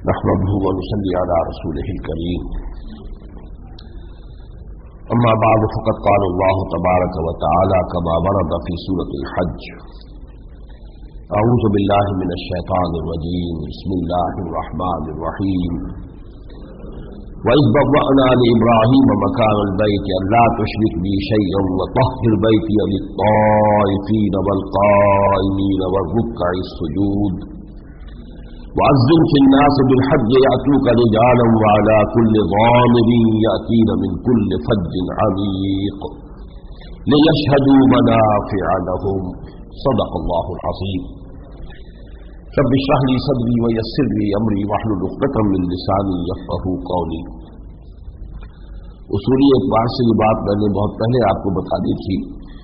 نحمده ونصلي على رسوله الكريم أما بعد فقد قال الله تبارك وتعالى كما ورد في سورة الحج أعوذ بالله من الشيطان الرجيم بسم الله الرحمن الرحيم وإذ بوأنا لإبراهيم مكان البيت ألا تشرك بي شيئا وطهر بيتي للطائفين والقائمين والركع السجود وأذن في الناس بالحج يأتوك رجالا وعلى كل ضامر يأتين من كل فج عميق ليشهدوا منافع لهم صدق الله العظيم رب اشرح لي صدري ويسر لي أمري واحلل عقدة من لساني يفقهوا قولي. اصولی اعتبار سے یہ بات میں نے بہت پہلے آپ کو بتا دی تھی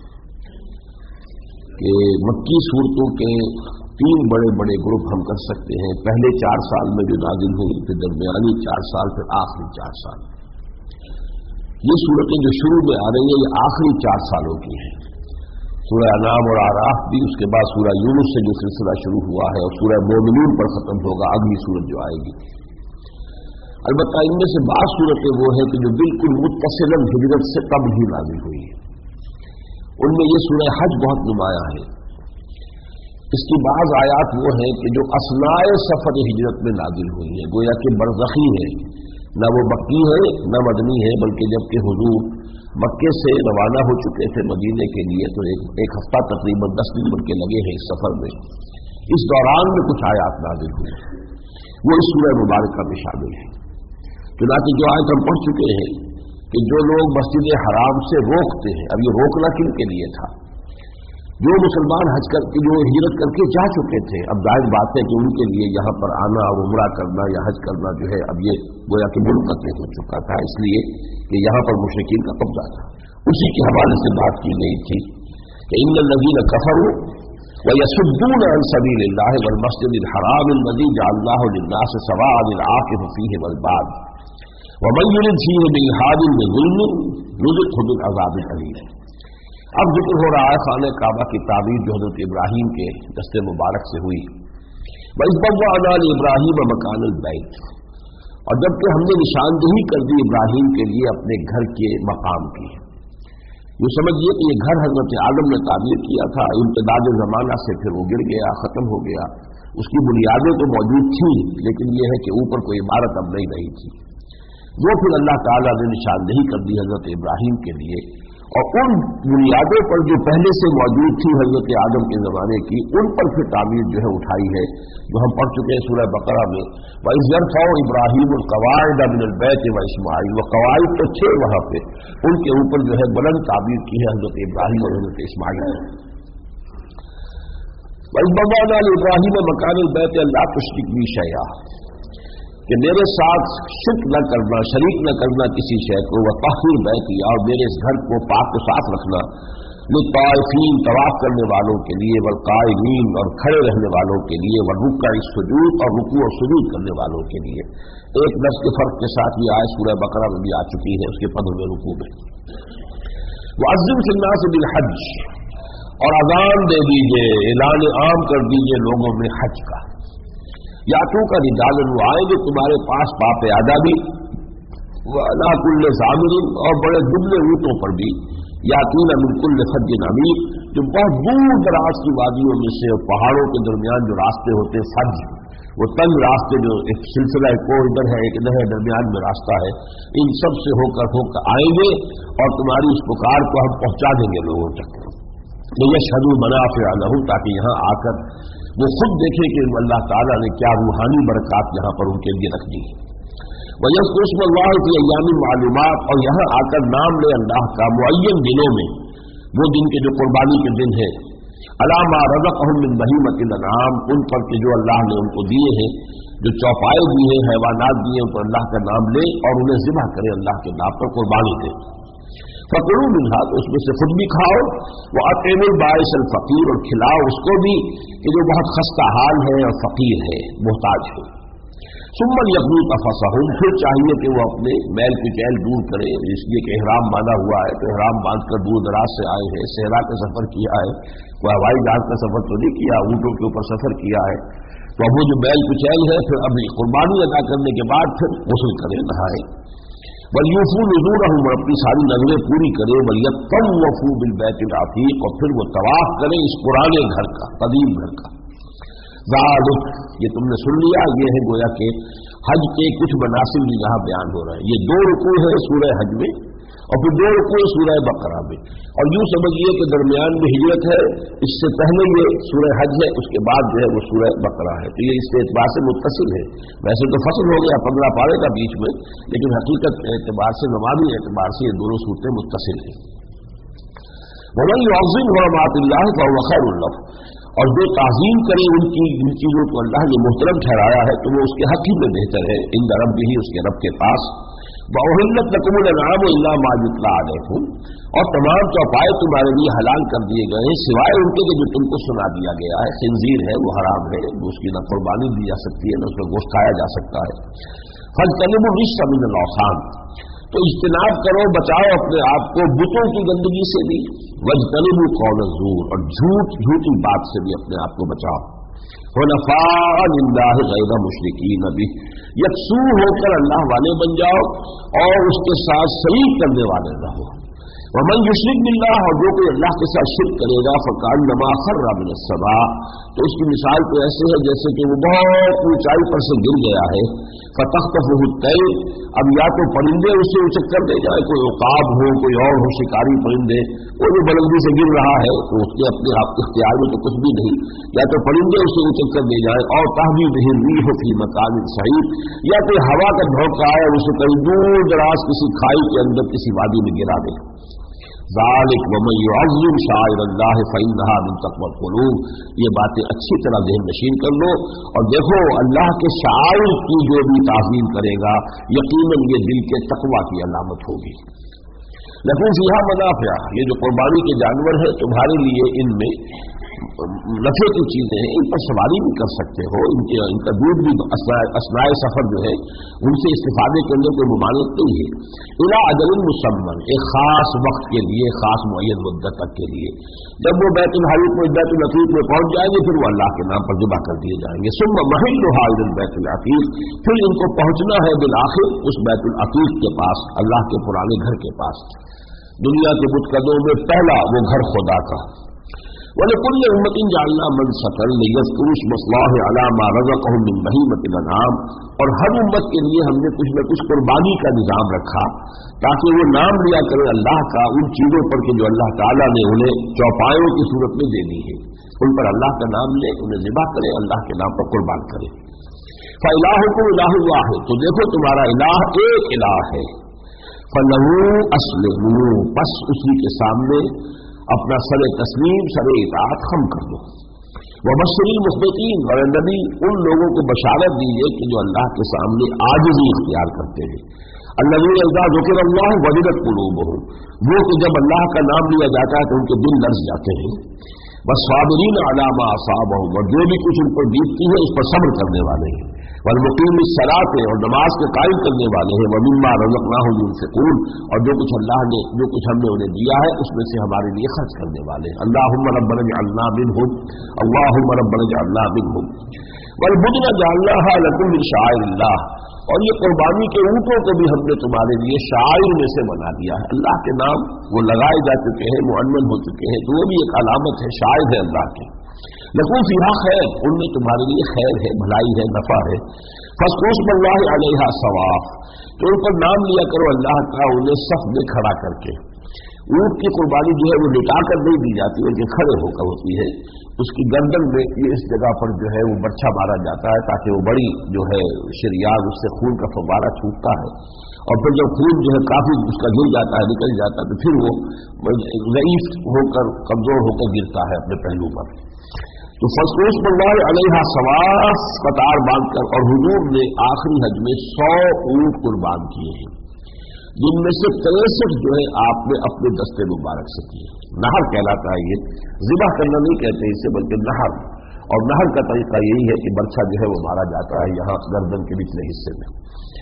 کہ مکی صورتوں کے تین بڑے بڑے گروپ ہم کر سکتے ہیں. پہلے 4 سال میں جو نازل ہوئی، پھر درمیانی 4 سال، پھر آخری 4 سال. یہ صورتیں جو شروع میں آ رہی ہیں یہ آخری 4 سالوں کی ہیں. سورہ انعام اور اعراف بھی، اس کے بعد سورہ یونس سے جو سلسلہ شروع ہوا ہے اور سورہ مومنون پر ختم ہوگا اگلی سورت جو آئے گی. البتہ ان میں سے بعض صورتیں وہ ہیں کہ جو بالکل متصلاً ہجرت سے قبل ہی نازل ہوئی ہے. ان میں یہ سورہ حج بہت نمایاں ہے. اس کی بعض آیات وہ ہیں کہ جو اثناء سفر ہجرت میں نازل ہوئی ہیں، گویا کہ برزخی ہے، نہ وہ مکی ہے نہ مدنی ہے، بلکہ جب کہ حضور مکے سے روانہ ہو چکے تھے مدینے کے لیے تو ایک ہفتہ تقریباً 10 دن بلکہ لگے ہیں اس سفر میں. اس دوران میں کچھ آیات نازل ہوئی وہ اس سورہ مبارکہ میں شامل ہیں. چنانچہ جو آیت ہم پڑھ چکے ہیں کہ جو لوگ مسجد حرام سے روکتے ہیں، اب یہ روکنا کن کے لیے تھا؟ جو مسلمان حج کر کے جو ہجرت کر کے جا چکے تھے، اب ظاہر بات ہے کہ ان کے لیے یہاں پر آنا اور عمرہ کرنا یا حج کرنا جو ہے اب یہ گویا کہ منقطع ہو چکا تھا، اس لیے کہ یہاں پر مشرکین کا قبضہ تھا. اسی کے حوالے سے بات کی گئی تھی کہ ان الذین کفروا ویصدون عن سبیل اللہ والمسجد الحرام الذی جعلناہ للناس سواء العاکف فیہ والباد ومن یرد فیہ بإلحاد بظلم نذقہ من عذاب الیم. اب ذکر ہو رہا ہے خانہ کعبہ کی تعمیر جو حضرت ابراہیم کے دست مبارک سے ہوئی. وَإِذْ بَوَّأْنَا لِإِبْرَاهِيمَ مَكَانَ الْبَيْتِ، اور جب کہ ہم نے نشاندہی کر دی ابراہیم کے لیے اپنے گھر کے مقام کی. یہ سمجھیے کہ یہ گھر حضرت آدم نے تعمیر کیا تھا، امتداد زمانہ سے پھر وہ گر گیا، ختم ہو گیا. اس کی بنیادیں تو موجود تھیں لیکن یہ ہے کہ اوپر کوئی عمارت اب نہیں رہی تھی. وہ پھر اللہ تعالیٰ نے نشاندہی کر دی حضرت ابراہیم کے لیے، اور ان بنیادوں پر جو پہلے سے موجود تھی حضرت آدم کے زمانے کی، ان پر پھر تعمیر جو ہے اٹھائی ہے، جو ہم پڑھ چکے ہیں سورہ بقرہ میں. وَإِذْ يَرْفَعُ إِبْرَاهِيمُ الْقَوَاعِدَ مِنَ الْبَيْتِ وَإِسْمَاعِيلُ، وہ قواعد تو تھے وہاں پہ، ان کے اوپر جو ہے بلند تعمیر کی ہے حضرت ابراہیم اور حضرت اسماعیل نے. وَإِذْ بَوَّأْنَا لِإِبْرَاهِيمَ مَكَانَ الْبَيْتِ أَلَّا تُشْرِكْ بِي شَيْئًا، کہ میرے ساتھ شرک نہ کرنا، شریک نہ کرنا کسی شے کو. وطہر بیتی، اور میرے اس گھر کو پاک و صاف رکھنا. للطائفین، طواف کرنے والوں کے لیے. والقائمین، اور کھڑے رہنے والوں کے لیے. والرکع السجود، اور رکوع اور سجود کرنے والوں کے لیے. ایک لفظ کے فرق کے ساتھ یہ آیت سورہ بقرہ میں بھی آ چکی ہے، اس کے 15ویں رکوع میں. وَأَذِّن فِي النَّاسِ بِالْحَجِّ، اور اذان دے دیجیے، اعلان عام کر دیجیے لوگوں میں حج کا. یاتو کا رجالن، وہ آئیں گے تمہارے پاس باپ ادا بھی، وعلی کل ضامر، اور بڑے دبلے اونٹوں پر بھی. یاتون من کل فج عمیق، جو بہت دور دراز کی وادیوں میں سے اور پہاڑوں کے درمیان جو راستے ہوتے ہیں، فج وہ تنگ راستے جو ایک سلسلہ کو ادھر ہے ایک ادھر ہے، درمیان میں راستہ ہے، ان سب سے ہو کر آئیں گے اور تمہاری اس پکار کو ہم پہنچا دیں گے لوگوں تک. لیشہدوا منافع لہم، تاکہ یہاں آ کر وہ خود دیکھیں کہ اللہ تعالیٰ نے کیا روحانی برکات یہاں پر ان کے لیے رکھ دی. وَيَذْكُرُ اسْمَ اللَّهِ فِي أَيَّامٍ مَّعْلُومَاتٍ، اور یہاں آ کر نام لے اللہ کا معین دنوں میں، وہ دن کے جو قربانی کے دن ہیں. عَلَىٰ مَا رَزَقَهُم مِّن بَهِيمَةِ الْأَنْعَامِ، ان پر کہ جو اللہ نے ان کو دیے ہیں، جو چوپائے دیے ہیں، حیوانات دیے ہیں، ان پر اللہ کا نام لے اور انہیں ذبح کرے، اللہ کے نام پر قربانی دے. فَكُلُوا مِنْهَا، تو اس میں سے خود بھی کھاؤ. وَأَطْعِمُوا الْبَائِسَ الْفَقِيرَ، اور کھلاؤ اس کو بھی کہ جو بہت خستہ حال ہے اور فقیر ہے، محتاج ہے. ثُمَّ لْيَقْضُوا تَفَثَهُمْ، پھر چاہیے کہ وہ اپنے میل کچیل دور کرے، اس لیے کہ احرام باندھا ہوا ہے تو احرام باندھ کر دور دراز سے آئے ہیں، صحرا کا سفر کیا ہے، کوئی ہوائی جہاز کا سفر تو نہیں کیا، اونٹوں کے اوپر سفر کیا ہے. تو اب وہ جو بیل کچیل ہے پھر ابھی قربانی ادا کرنے کے بعد پھر غسل کرے نہائے. وَلْيُوفُوا نُذُورَهُمْ اور اپنی ساری نذریں پوری کرے. وَلْيَطَّوَّفُوا بِالْبَيْتِ الْعَتِيقِ اور پھر وہ طواف کرے اس پرانے گھر کا، قدیم گھر کا. ذالک یہ تم نے سن لیا، یہ ہے گویا کہ حج کے کچھ مناسب بھی یہاں بیان ہو رہے ہیں. یہ 2 رکوع ہے سورہ حج میں اور پھر 2 رکوع سورہ بقرہ میں. اور یوں سمجھیے کہ درمیان میں ہجرت ہے، اس سے پہلے یہ سورہ حج ہے، اس کے بعد جو ہے وہ سورہ بقرہ ہے. تو یہ اس اعتبار سے متصل ہے. ویسے تو فصل ہو گیا 15 پارے کا بیچ میں، لیکن حقیقت اعتبار سے، نمازی اعتبار سے یہ دونوں صورتیں متصل ہیں. وَمَن يُعَظِّمْ حُرُمَاتِ اللَّهِ فَهُوَ خَيْرٌ لَهُ اور جو تعظیم کرے ان چیزوں کو اللہ نے محترم ٹھہرایا ہے تو وہ اس کے حق ہی میں بہتر ہے. عند ربہ اس کے رب کے پاس. وَأُحِلَّتْ لَكُمُ الْأَنْعَامُ إِلَّا مَا يُتْلَىٰ عَلَيْكُمْ اور تمام چوپائے تمہارے لیے حلال کر دیے گئے ہیں سوائے ان کے جو تم کو سنا دیا گیا ہے. خنزیر ہے وہ حرام ہے، اس کی نہ قربانی دی جا سکتی ہے نہ اس میں گوشت کھایا جا سکتا ہے. فَاجْتَنِبُوا الرِّجْسَ مِنَ الْأَوْثَانِ تو اجتناب کرو، بچاؤ اپنے آپ کو بتوں کی گندگی سے بھی. وَاجْتَنِبُوا قَوْلَ الزُّورِ اور جھوٹی بات سے بھی اپنے آپ کو بچاؤ. حنفاء للہ غیر مشرکین بہ یکسو ہو کر اللہ والے بن جاؤ اور اس کے ساتھ شریک کرنے والے رہو. ومن یشرک باللہ اور جو کوئی اللہ کے ساتھ شرک کرے گا فکأنما خر من السماء تو اس کی مثال تو ایسے ہے جیسے کہ وہ بہت اونچائی پر سے گر گیا ہے. فتخطفہ الطیر اب یا تو پرندے اسے اچک کر دے جائے، کوئی عقاب ہو کوئی اور ہو شکاری پرندے، وہ جو بلندی سے گر رہا ہے تو اس کے اپنے آپ اختیار میں تو کچھ بھی نہیں، یا تو پرندے اسے اچک کر دے جائے. اور تہوی بہ الریح فی مکان صحیح یا کوئی ہوا کا جھونکا آئے اور اسے کہیں دور دراز کسی کھائی کے اندر کسی وادی میں گرا دے. ذالک ومن یعظم شعائر اللہ فإنها من تقوی القلوب یہ باتیں اچھی طرح ذہن نشین کر لو اور دیکھو اللہ کے شعائر کی جو بھی تعظیم کرے گا یقیناً یہ دل کے تقوی کی علامت ہوگی. لیکن فیہا منافع یہ جو قربانی کے جانور ہیں تمہارے لیے ان میں نفع کی چیزیں ہیں، ان پر سواری بھی کر سکتے ہو، ان کا دودھ بھی اثناء سفر جو ہے ان سے استفادے کرنے کوئی ممانعت نہیں ہے. الی اجل مسمى ایک خاص وقت کے لیے، خاص معین مدت تک کے لیے. جب وہ بیت الحریف میں بیت العتیق میں پہنچ جائیں گے پھر وہ اللہ کے نام پر ذبح کر دیے جائیں گے. ثم محلها الى البیت العتیق پھر ان کو پہنچنا ہے بالآخر اس بیت العتیق کے پاس، اللہ کے پرانے گھر کے پاس، دنیا کے بتکدوں میں پہلا وہ گھر خدا کا. وَلِكُلِّ أُمَّةٍ جَعَلْنَا مَنسَكًا لِيَذْكُرُوا اسْمَ اللَّهِ عَلَىٰ مَا رَزَقَهُم مِّن بَهِيمَةِ الْأَنْعَامِ اور ہر امت کے لیے ہم نے کچھ نہ کچھ قربانی کا نظام رکھا تاکہ وہ نام لیا کرے اللہ کا ان چیزوں پر کہ جو اللہ تعالیٰ نے انہیں چوپایوں کی صورت میں دے دی ہے، ان پر اللہ کا نام لے، انہیں ذبح کرے، اللہ کے نام پر قربان کرے. فَإِلَٰهُكُمْ إِلَٰهٌ وَاحِدٌ تو دیکھو تمہارا الہ ایک الہ ہے. فَلَهُ أَسْلِمُوا بس اسی کے سامنے اپنا سر تسلیم سر اطاعت خم کر دو. وبشر المخبتین اور نبی ان لوگوں کو بشارت دیجیے کہ جو اللہ کے سامنے عاجزی اختیار کرتے ہیں. الذین اذا ذکر اللہ وجلت قلوبہم وہ کہ جب اللہ کا نام لیا جاتا ہے تو ان کے دل لرز جاتے ہیں. والصابرین علی ما اصابہم اور جو بھی کچھ ان پر بیتتی ہے اس پر صبر کرنے والے ہیں. والمقیم الصلاۃ اور نماز کے قائم کرنے والے ہیں. ومما رزقناہم ينفقون اور جو کچھ ہم نے انہیں دیا ہے اس میں سے ہمارے لیے خرچ کرنے والے ہیں. اللہم ربنا اجعلنا منہم اللہم ربنا اجعلنا منہم. والبدن جعلناها لکم من شعائر اللہ اور یہ قربانی کے اونٹوں کو بھی ہم نے تمہارے لیے شعائر میں سے بنا دیا ہے. اللہ کے نام وہ لگائے جا چکے ہیں، معنون ہو چکے ہیں، تو وہ بھی ایک علامت ہے، شعائر ہے اللہ کے. لکم فیہا خیر ان میں تمہارے لیے خیر ہے، بھلائی ہے، نفع ہے. فاذکروا اسم اللہ علیہا صواف تو ان پر نام لیا کرو اللہ کا انہیں صف میں کھڑا کر کے. اونٹ کی قربانی جو ہے وہ لٹا کر نہیں دی جاتی بلکہ کھڑے ہو کر ہوتی ہے. اس کی گردن میں اس جگہ پر جو ہے وہ برچھا مارا جاتا ہے تاکہ وہ بڑی جو ہے شریان اس سے خون کا فوارہ چھوٹتا ہے اور پھر جب خون جو ہے کافی اس کا گر جاتا ہے، نکل جاتا ہے تو پھر وہ ضعیف ہو کر کمزور ہو کر گرتا ہے اپنے پہلو پر. تو فاذکروا اسم اللہ علیہا صواف قطار باندھ کر اور حضور نے آخری حج میں 100 اونٹ قربان کیے ہیں جن میں سے 63 جو ہے آپ نے اپنے دستے مبارک سے کیے. نہر کہلاتا ہے، یہ ذبح کرنا نہیں کہتے اسے بلکہ نہر. اور نہر کا طریقہ یہی ہے کہ برچھا جو ہے وہ مارا جاتا ہے یہاں گردن کے نچلے حصے میں.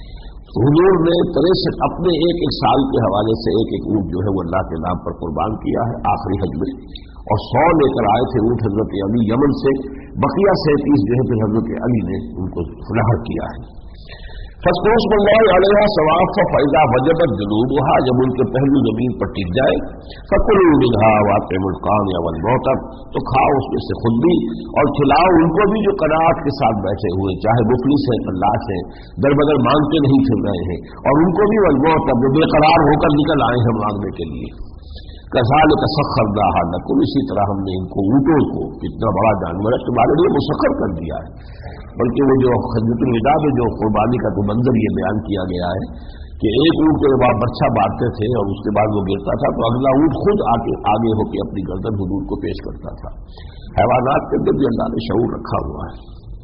حضور نے 63 اپنے ایک سال کے حوالے سے ایک اونٹ جو ہے وہ اللہ کے نام پر قربان کیا ہے آخری حج میں. اور 100 लेकर आए थे ऊँट हजरत अली यमन से, बकिया 37 जो है फिर हजरत अली ने उनको फलाह किया है। फसकोश बल्ला सवाफ फैजा वजबत जुनूबहा, जब उनके पहलू जमीन पर टिक जाए, फकुलू मिनहा वाक़िमुल क़ाम या वल मौतब, तो खाओ उसमें से खुद भी और खिलाओ उनको भी जो कनाअत के साथ बैठे हुए, चाहे मुफलिस है फल्लास है, दरबदर मांगते नहीं फिर रहे हैं, और उनको भी वल मौतब जो बेकरार होकर निकल आए हैं मांगने के लिए। कज़ालिक सख़्ख़रनाहा लकुम, इसी तरह हमने इनको ऊँटों को, कितना बड़ा जानवर है, तुम्हारे लिए मुसख्खर कर दिया है। बल्कि वो जो खजरतुल विदा में जो कुर्बानी का तो मंजर ये बयान किया गया है कि एक ऊँट को जब आप बच्चा बांटते थे और उसके बाद वो गिरता था तो अगला ऊँट खुद आगे होकर अपनी गर्दन हुदूद को पेश करता था। हैवानात के अंदर भी अल्लाह ने शऊर रखा हुआ है।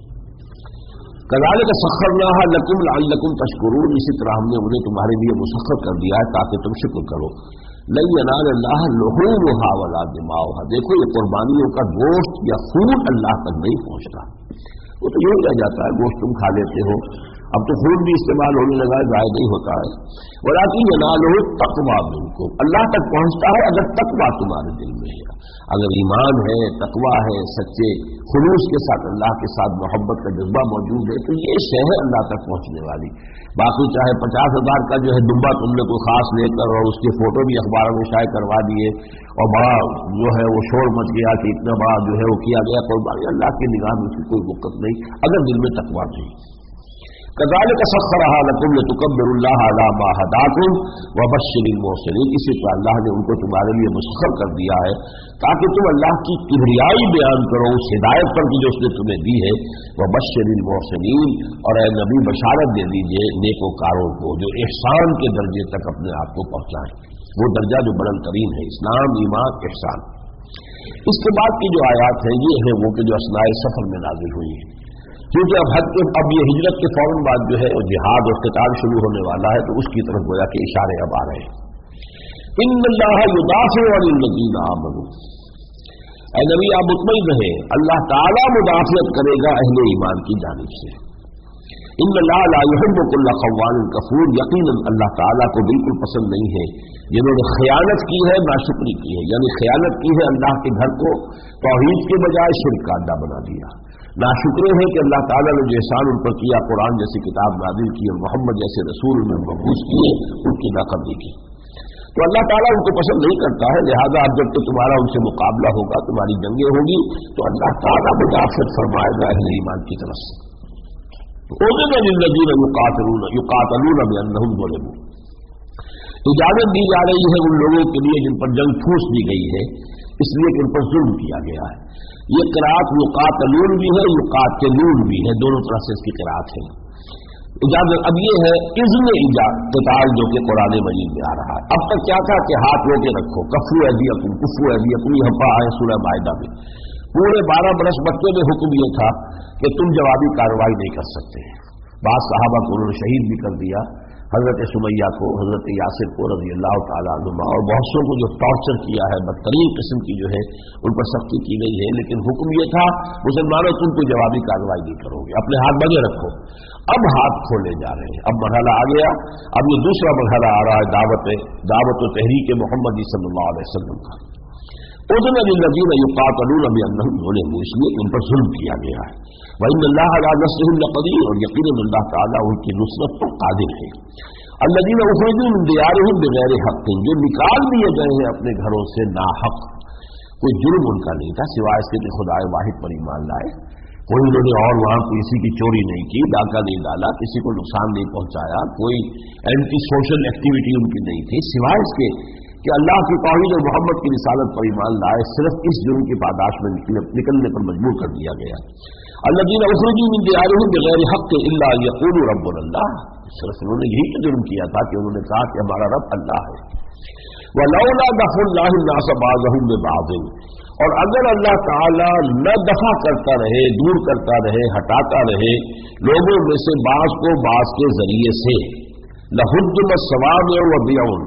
कज़ालिक सख़्ख़रनाहा लकुम लअल्लकुम तशकुरून, इसी तरह हमने उन्हें तुम्हारे लिए मुसख्खर कर दिया है ताकि तुम शुक्र करो। लन यनाल अल्लाह लुहूमुहा वला दिमाउहा, देखो ये कुर्बानियों का गोश्त या खून अल्लाह तक नहीं पहुंचता, वो तो यूं रह जाता है, गोश्त तुम खा लेते हो, अब तो खून भी इस्तेमाल होने लगा है, ज़ाहिर नहीं होता है। वलाकिन यनालुहु तक़वा मिनकुम, अल्लाह तक पहुंचता है अगर तक़वा तुम्हारे दिल में है, अगर ईमान है, तक़वा है, सच्चे खुलूस के साथ अल्लाह के साथ मोहब्बत का जज्बा मौजूद है, तो ये शय है अल्लाह तक पहुंचने वाली। बाकी चाहे 50,000 का जो है दुम्बा तुमने कोई खास लेकर और उसके फोटो भी अखबारों में शाये करवा दिए और बड़ा जो है वो शोर मच गया कि इतना बड़ा जो है वो किया गया कुर्बानी, अल्लाह की निगाह में उसकी कोई वक़्त नहीं अगर दिल में तक़वा नहीं। कज़ालिक सख़्ख़रहा लकुम लितुकब्बिरुल्लाह अला मा हदाकुम व बश्शिरिल मुहसिनीन, इसी तरह अल्लाह ने उनको तुम्हारे लिए मुसख्खर कर दिया है ताकि तुम अल्लाह की किबरियाई बयान करो उस हिदायत पर जो उसने तुम्हें दी है। व बश्शिरिल मुहसिनीन, और ए नबी बशारत दे दीजिए नेकोकारों को जो ihसान के दर्जे तक अपने आप को पहुँचाएं, वो दर्जा जो बुलंद तरीन है, इस्लाम ईमान ihसान। इसके बाद की जो आयात है ये है वो कि जो असनाए सफर में नाजिल हुई है, क्योंकि अब ये हिजरत के फौरन बाद जो है जिहाद और क़िताल शुरू होने वाला है, तो उसकी तरफ गोया के इशारे अब आ रहे हैं। इन्नल्लाह युदाफ़िउ अनिल्लज़ीना आमनू, ऐ नबी आप मुतमईन रहे, अल्लाह ताला मुदाफ़ियत करेगा अहले ईमान की जानिब से। इन्नल्लाह ला युहिब्बु कुल्ला ख़व्वानिन कफ़ूर, यकीनन अल्लाह ताला को बिल्कुल पसंद नहीं है जिन्होंने खयानत की है, नाशुक्री की है, यानी खयानत की है अल्लाह के घर को तौहीद के बजाय शिर्क का अड्डा बना दिया। नाशुक्र है कि अल्लाह ताला ने जो एहसान उन पर किया, कुरान जैसी किताब नाज़िल की और मोहम्मद जैसे रसूल में मबूस किए, उनकी नाक़दरी की। तो अल्लाह ताला उनको पसंद नहीं करता है, लिहाजा अब जब तक तुम्हारा उनसे मुकाबला होगा, तुम्हारी जंगें होगी, तो अल्लाह ताला मुदाफ़त फरमाएगा अहले ईमान की तरफ से। उज़िना लिल्लज़ीना युक़ातलूना बिअन्नहुम ज़ुलिमू, इजाज़त दी जा रही है उन लोगों के लिए जिन पर जंग ठूस दी गई है, इसलिए कि उन पर जुल्म किया गया है। ये क़िराअत युक़ातलून भी है, युक़ातिलून भी है, दोनों तरह से इसकी क़िराअत है। इजाज़त अब ये है इज़्न क़िताल जो कि कुरान मजीद में आ रहा है। अब तक क्या था कि हाथ रोके रखो, कुफ़्फ़ू ऐदियकुम, ये हम आए सूरह माइदा में। पूरे 12 बरस मक्के में हुक्म ये था कि तुम जवाबी कार्रवाई नहीं कर सकते। बाद सहाबा को उन्होंने शहीद भी कर दिया, हज़रत सुमैया को, हज़रत यासिर को रज़ी अल्लाह तआला अन्हुमा, और बहुत सौ को जो टॉर्चर किया है, बदतरीन किस्म की जो है उन पर सख्ती की गई है। लेकिन हुक्म ये था मुसलमानों तुम कोई जवाबी कार्रवाई नहीं करोगे, अपने हाथ बंधे रखो। अब हाथ खोले जा रहे हैं, अब मरहला आ गया, अब ये दूसरा मरहला आ रहा है दावत व तहरीक मोहम्मदी सल्लल्लाहु अलैहि वसल्लम का। उज़िना लिल्लज़ीना युक़ातलूना बिअन्नहुम ज़ुलिमू, इसलिए उन पर जुल्म किया गया है। व इन्नल्लाह अला नस्रिहिम लक़दीर, और यकीनन अल्लाह ताला उनकी नुसरत पर कादिर है। अल्लज़ीना उख़रिजू मिन दियारिहिम बिग़ैरि हक़्क़िन, जो निकाल दिए गए हैं अपने घरों से नाहक, कोई जुर्म उनका नहीं था सिवाय इसके कि खुदाए वाहिद पर ईमान लाए। कोई उन्होंने और वहां किसी की चोरी नहीं की, डाका नहीं डाला, किसी को नुकसान नहीं पहुंचाया, कोई एंटी सोशल एक्टिविटी उनकी नहीं थी, सिवाय इसके कि अल्लाह की तौहीद और मोहम्मद की रिसालत पर ईमान लाए। सिर्फ इस जुर्म की पादाश में निकलने पर मजबूर कर दिया गया। अल्लज़ीना उख़रिजू मिन दियारिहिम बिग़ैरि हक़्क़िन इल्ला अन यक़ूलू रब्बुना अल्लाह, सिर्फ उन्होंने यही तो जुर्म किया था कि उन्होंने कहा कि हमारा रब अल्लाह है। वलौला दफ़उल्लाहि अन्नास बअज़हुम बिबअज़, और अगर अल्लाह ताला न दफा करता रहे, दूर करता रहे, हटाता रहे लोगों में से बाज़ को बाज़ के जरिए से, लहुद्दिमत सवामिअ व बियउन,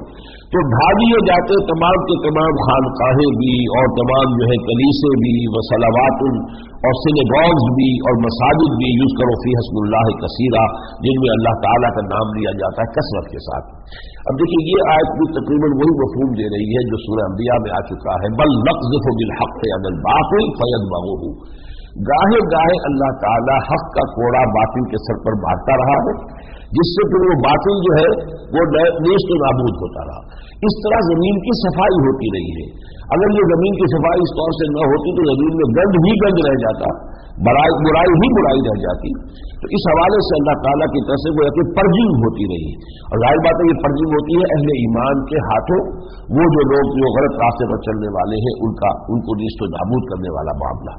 تو ڈھا دیے جاتے تمام کے تمام خانقاہیں بھی اور تمام جو ہے کلیسے بھی و صلوات اور سینگاگز بھی اور مساجد بھی یوز کرو فی حسب اللہ کثیرا، جن میں اللہ تعالیٰ کا نام لیا جاتا ہے کثرت کے ساتھ۔ اب دیکھیے یہ آیت بھی تقریباً وہی مفہوم دے رہی ہے جو سورہ انبیاء میں آ چکا ہے، بل نقذف بالحق علی الباطل فیدمغہ، گاہے گاہے اللہ تعالیٰ حق کا کوڑا باطل کے سر پر مارتا رہا ہے، جس سے پھر وہ باطل جو ہے وہ نیست و نابود ہوتا رہا۔ اس طرح زمین کی صفائی ہوتی رہی ہے۔ اگر یہ زمین کی صفائی اس طور سے نہ ہوتی تو زمین میں گند ہی گند رہ جاتا، برائی ہی برائی رہ جاتی۔ تو اس حوالے سے اللہ تعالیٰ کی طرف سے وہ کہ پرجنگ ہوتی رہی، اور ظاہر بات ہے یہ پرجنگ ہوتی ہے اہل ایمان کے ہاتھوں، وہ جو لوگ جو غلط راستے پر چلنے والے ہیں ان کو نیست و نابود کرنے والا معاملہ۔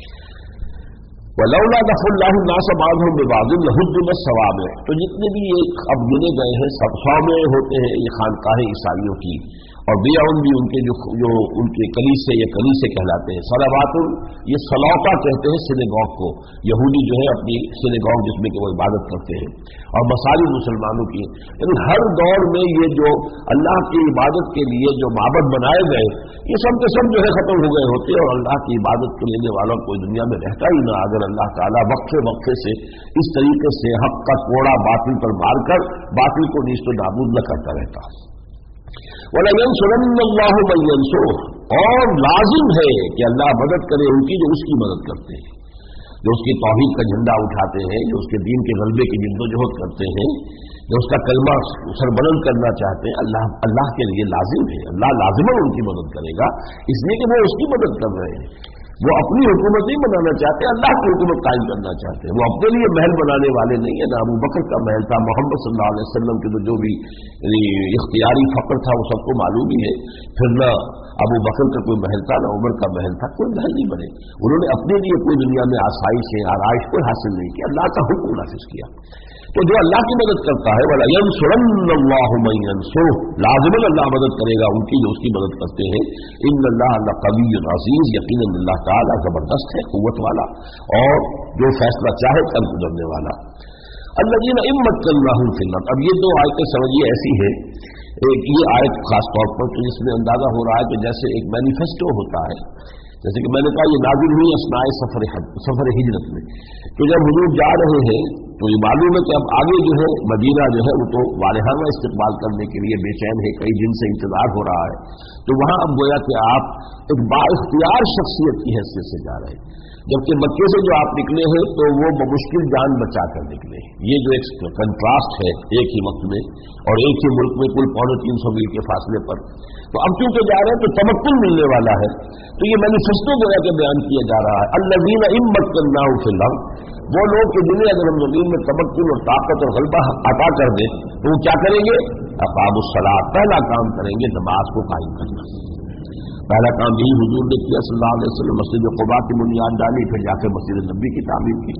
وَلَوْلَا دَفْعُ اللَّهِ النَّاسَ بَعْضَهُم بِبَعْضٍ لَهُدِّمَتْ صَوَامِعُ، تو جتنے بھی یہ اب گنے گئے ہیں سب صوامع ہوتے ہیں یہ خانقاہیں عیسائیوں کی، اور بیعن بھی ان کے جو ان کے کلیسے یا کلیسے کہلاتے ہیں، صلوات یہ صلوتا کہتے ہیں سینگاگ کو، یہودی جو ہے اپنی سینگاگ جس میں کہ وہ عبادت کرتے ہیں، اور مساجد مسلمانوں کی، یعنی ہر دور میں یہ جو اللہ کی عبادت کے لیے جو معبد بنائے گئے یہ سب کے سب جو ہے ختم ہو گئے ہوتے، اور اللہ کی عبادت کے لینے والا کوئی دنیا میں رہتا ہی نہ اگر اللہ تعالیٰ وقفے سے اس طریقے سے حق کا کوڑا باطل پر مار کر باطل کو نیست و نابود نہ کرتا رہتا۔ وَلَيَنْصُرَنَّ اللَّهُ مَن يَنصُرُهُ، اور لازم ہے کہ اللہ مدد کرے ان کی جو اس کی مدد کرتے ہیں، جو اس کی توحید کا جھنڈا اٹھاتے ہیں، جو اس کے دین کے غلبے کی جدوجہد کرتے ہیں، جو اس کا کلمہ سربلند کرنا چاہتے ہیں، اللہ کے لیے لازم ہے، اللہ لازماً ان کی مدد کرے گا، اس لیے کہ وہ اس کی مدد کر رہے ہیں۔ وہ اپنی حکومت نہیں بنانا چاہتے، اللہ کی حکومت قائم کرنا چاہتے ہیں، وہ اپنے لیے محل بنانے والے نہیں ہیں۔ نہ ابو بکر کا محل تھا، محمد صلی اللہ علیہ وسلم کے تو جو بھی اختیاری فخر تھا وہ سب کو معلوم ہی ہے، پھر نہ ابو بکر کا کوئی محل تھا نہ عمر کا محل تھا، کوئی محل نہیں بنے، انہوں نے اپنے لیے کوئی دنیا میں آسائش ہے آرائش کوئی حاصل نہیں کی، اللہ کا حکم نافذ کیا۔ تو جو اللہ کی مدد کرتا ہے وَلَا يَنْصُرَنَّ اللَّهُ مَن يَنْصُرُهُ، لازماً اللہ مدد کرے گا ان کی جو اس کی مدد کرتے ہیں۔ إِنَّ اللَّهَ لَقَوِيٌّ عَزِيزٌ، یقیناً اللہ تعالیٰ زبردست ہے، قوت والا، اور جو فیصلہ چاہے کر گزرنے والا۔ الَّذِينَ إِن مَّكَّنَّاهُمْ فِي الْأَرْضِ، اب یہ دو آیتیں سمجھیے ایسی ہے، ایک یہ آیت خاص طور پر تو جس میں اندازہ ہو رہا ہے کہ جیسے ایک مینیفیسٹو ہوتا ہے، جیسے کہ میں نے کہا یہ نازل ہوئی اثناء سفر ہجرت میں، کہ جب حضور جا رہے ہیں تو یہ معلوم ہے کہ اب آگے جو ہے مدینہ جو ہے وہ تو والہانہ استقبال کرنے کے لیے بے چین ہے، کئی دن سے انتظار ہو رہا ہے، تو وہاں اب گویا کہ آپ ایک بااختیار شخصیت کی حیثیت سے جا رہے ہیں، جبکہ مکے سے جو آپ نکلے ہیں تو وہ بمشکل جان بچا کر نکلے۔ یہ جو ایک کنٹراسٹ ہے ایک ہی وقت میں اور ایک ہی ملک میں کل 350 میل کے فاصلے پر، تو اب چونکہ جا رہے ہیں تو تمکن ملنے والا ہے، تو یہ مینیفیسٹو گویا کہ بیان کیا جا رہا ہے۔ الذین ان مکناہم فی الارض، وہ لوگ کہ جنہیں اگر ہم زمین میں تمکن اور طاقت اور غلبہ عطا کر دیں تو وہ کیا کریں گے؟ اقاموا الصلاۃ، پہلا کام کریں گے نماز کو قائم کرنا۔ پہلا کام یہی حضور نے کیا صلی اللہ علیہ وسلم، مسجد قباء کی بنیاد ڈالی، پھر جا کے مسجد نبی کی تعمیر کی۔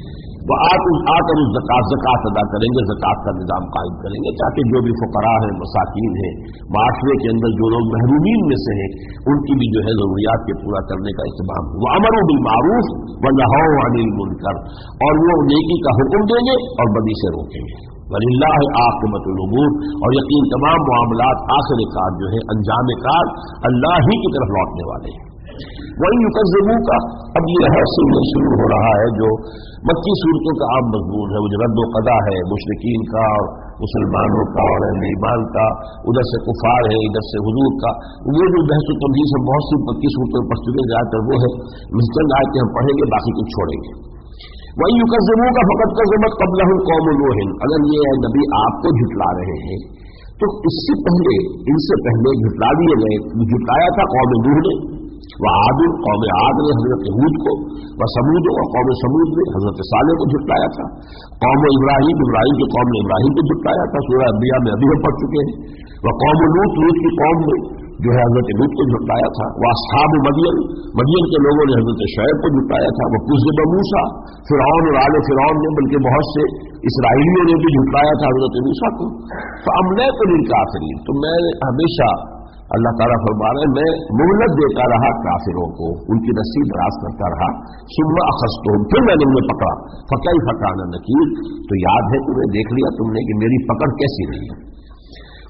وہ آ کر زکوٰۃ ادا کریں گے، زکوٰۃ کا نظام قائم کریں گے تاکہ جو بھی فقراء ہیں، مساکین ہیں، معاشرے کے اندر جو لوگ محرومین میں سے ہیں، ان کی بھی جو ہے ضروریات کے پورا کرنے کا اہتمام ہو۔ وَأَمَرُوا بِالْمَعْرُوفِ وَنَهَوْا عَنِ الْمُنكَرِ، اور وہ نیکی کا حکم دیں گے اور بدی سے روکیں گے۔ وَلِلَّهِ عَاقِبَةُ الْأُمُورِ، اور یقین تمام معاملات آخر کار جو ہے انجام کار اللہ ہی کی طرف لوٹنے والے ہیں۔ وہی يُكَذِّبُوكَ، اب یہ رہسم شروع ہو رہا ہے جو مکی صورتوں کا عام مضمون ہے، وہ جو رد و قضا ہے مشرکین کا اور مسلمانوں کا اور اہل ایمان کا، ادھر سے کفار ہے ادھر سے حضور کا، وہ جو بحث و تمہید سے بہت سی مکی صورتوں پر چلے جا کر وہ ہے چند آیتیں ہم پڑھیں گے، باقی کچھ چھوڑیں گے۔ وہی يُكَذِّبُوكَ فَقَدْ كَذَّبَتْ قَبْلَهُمْ قَوْمُ نُوحٍ، اگر یہ نبی آپ کو جھٹلا رہے ہیں تو اس سے پہلے ان سے پہلے جھٹلا دیے گئے، جھٹلایا تھا قوم نوح نے، وعاد قوم عاد نے حضرت ہود کو، وثمود اور قوم ثمود نے حضرت صالح کو جھٹلایا تھا، قوم ابراہیم کی قوم نے ابراہیم کو جھٹلایا تھا، سورہ انبیاء میں ابھی ہم پڑھ چکے ہیں، وقوم لوط کی قوم نے جو ہے حضرت لوط کو جھٹلایا تھا، واصحاب مدین کے لوگوں نے حضرت شعیب کو جھٹلایا تھا، وکذب موسیٰ، فرعون اور آل فرعون نے بلکہ بہت سے اسرائیلیوں نے بھی جھٹلایا تھا حضرت موسیٰ کو۔ فَأَمْلَيْتُ لِلْكَافِرِينَ، تو میں ہمیشہ اللہ تعالیٰ فرما رہے ہیں میں مہلت دیتا رہا کافروں کو، ان کی رسی دراز کرتا رہا، ثم اخذتهم، پھر میں نے انہیں پکڑا، فكيف كان نكير، تو یاد ہے تمہیں، دیکھ لیا تم نے کہ میری پکڑ کیسی رہی ہے۔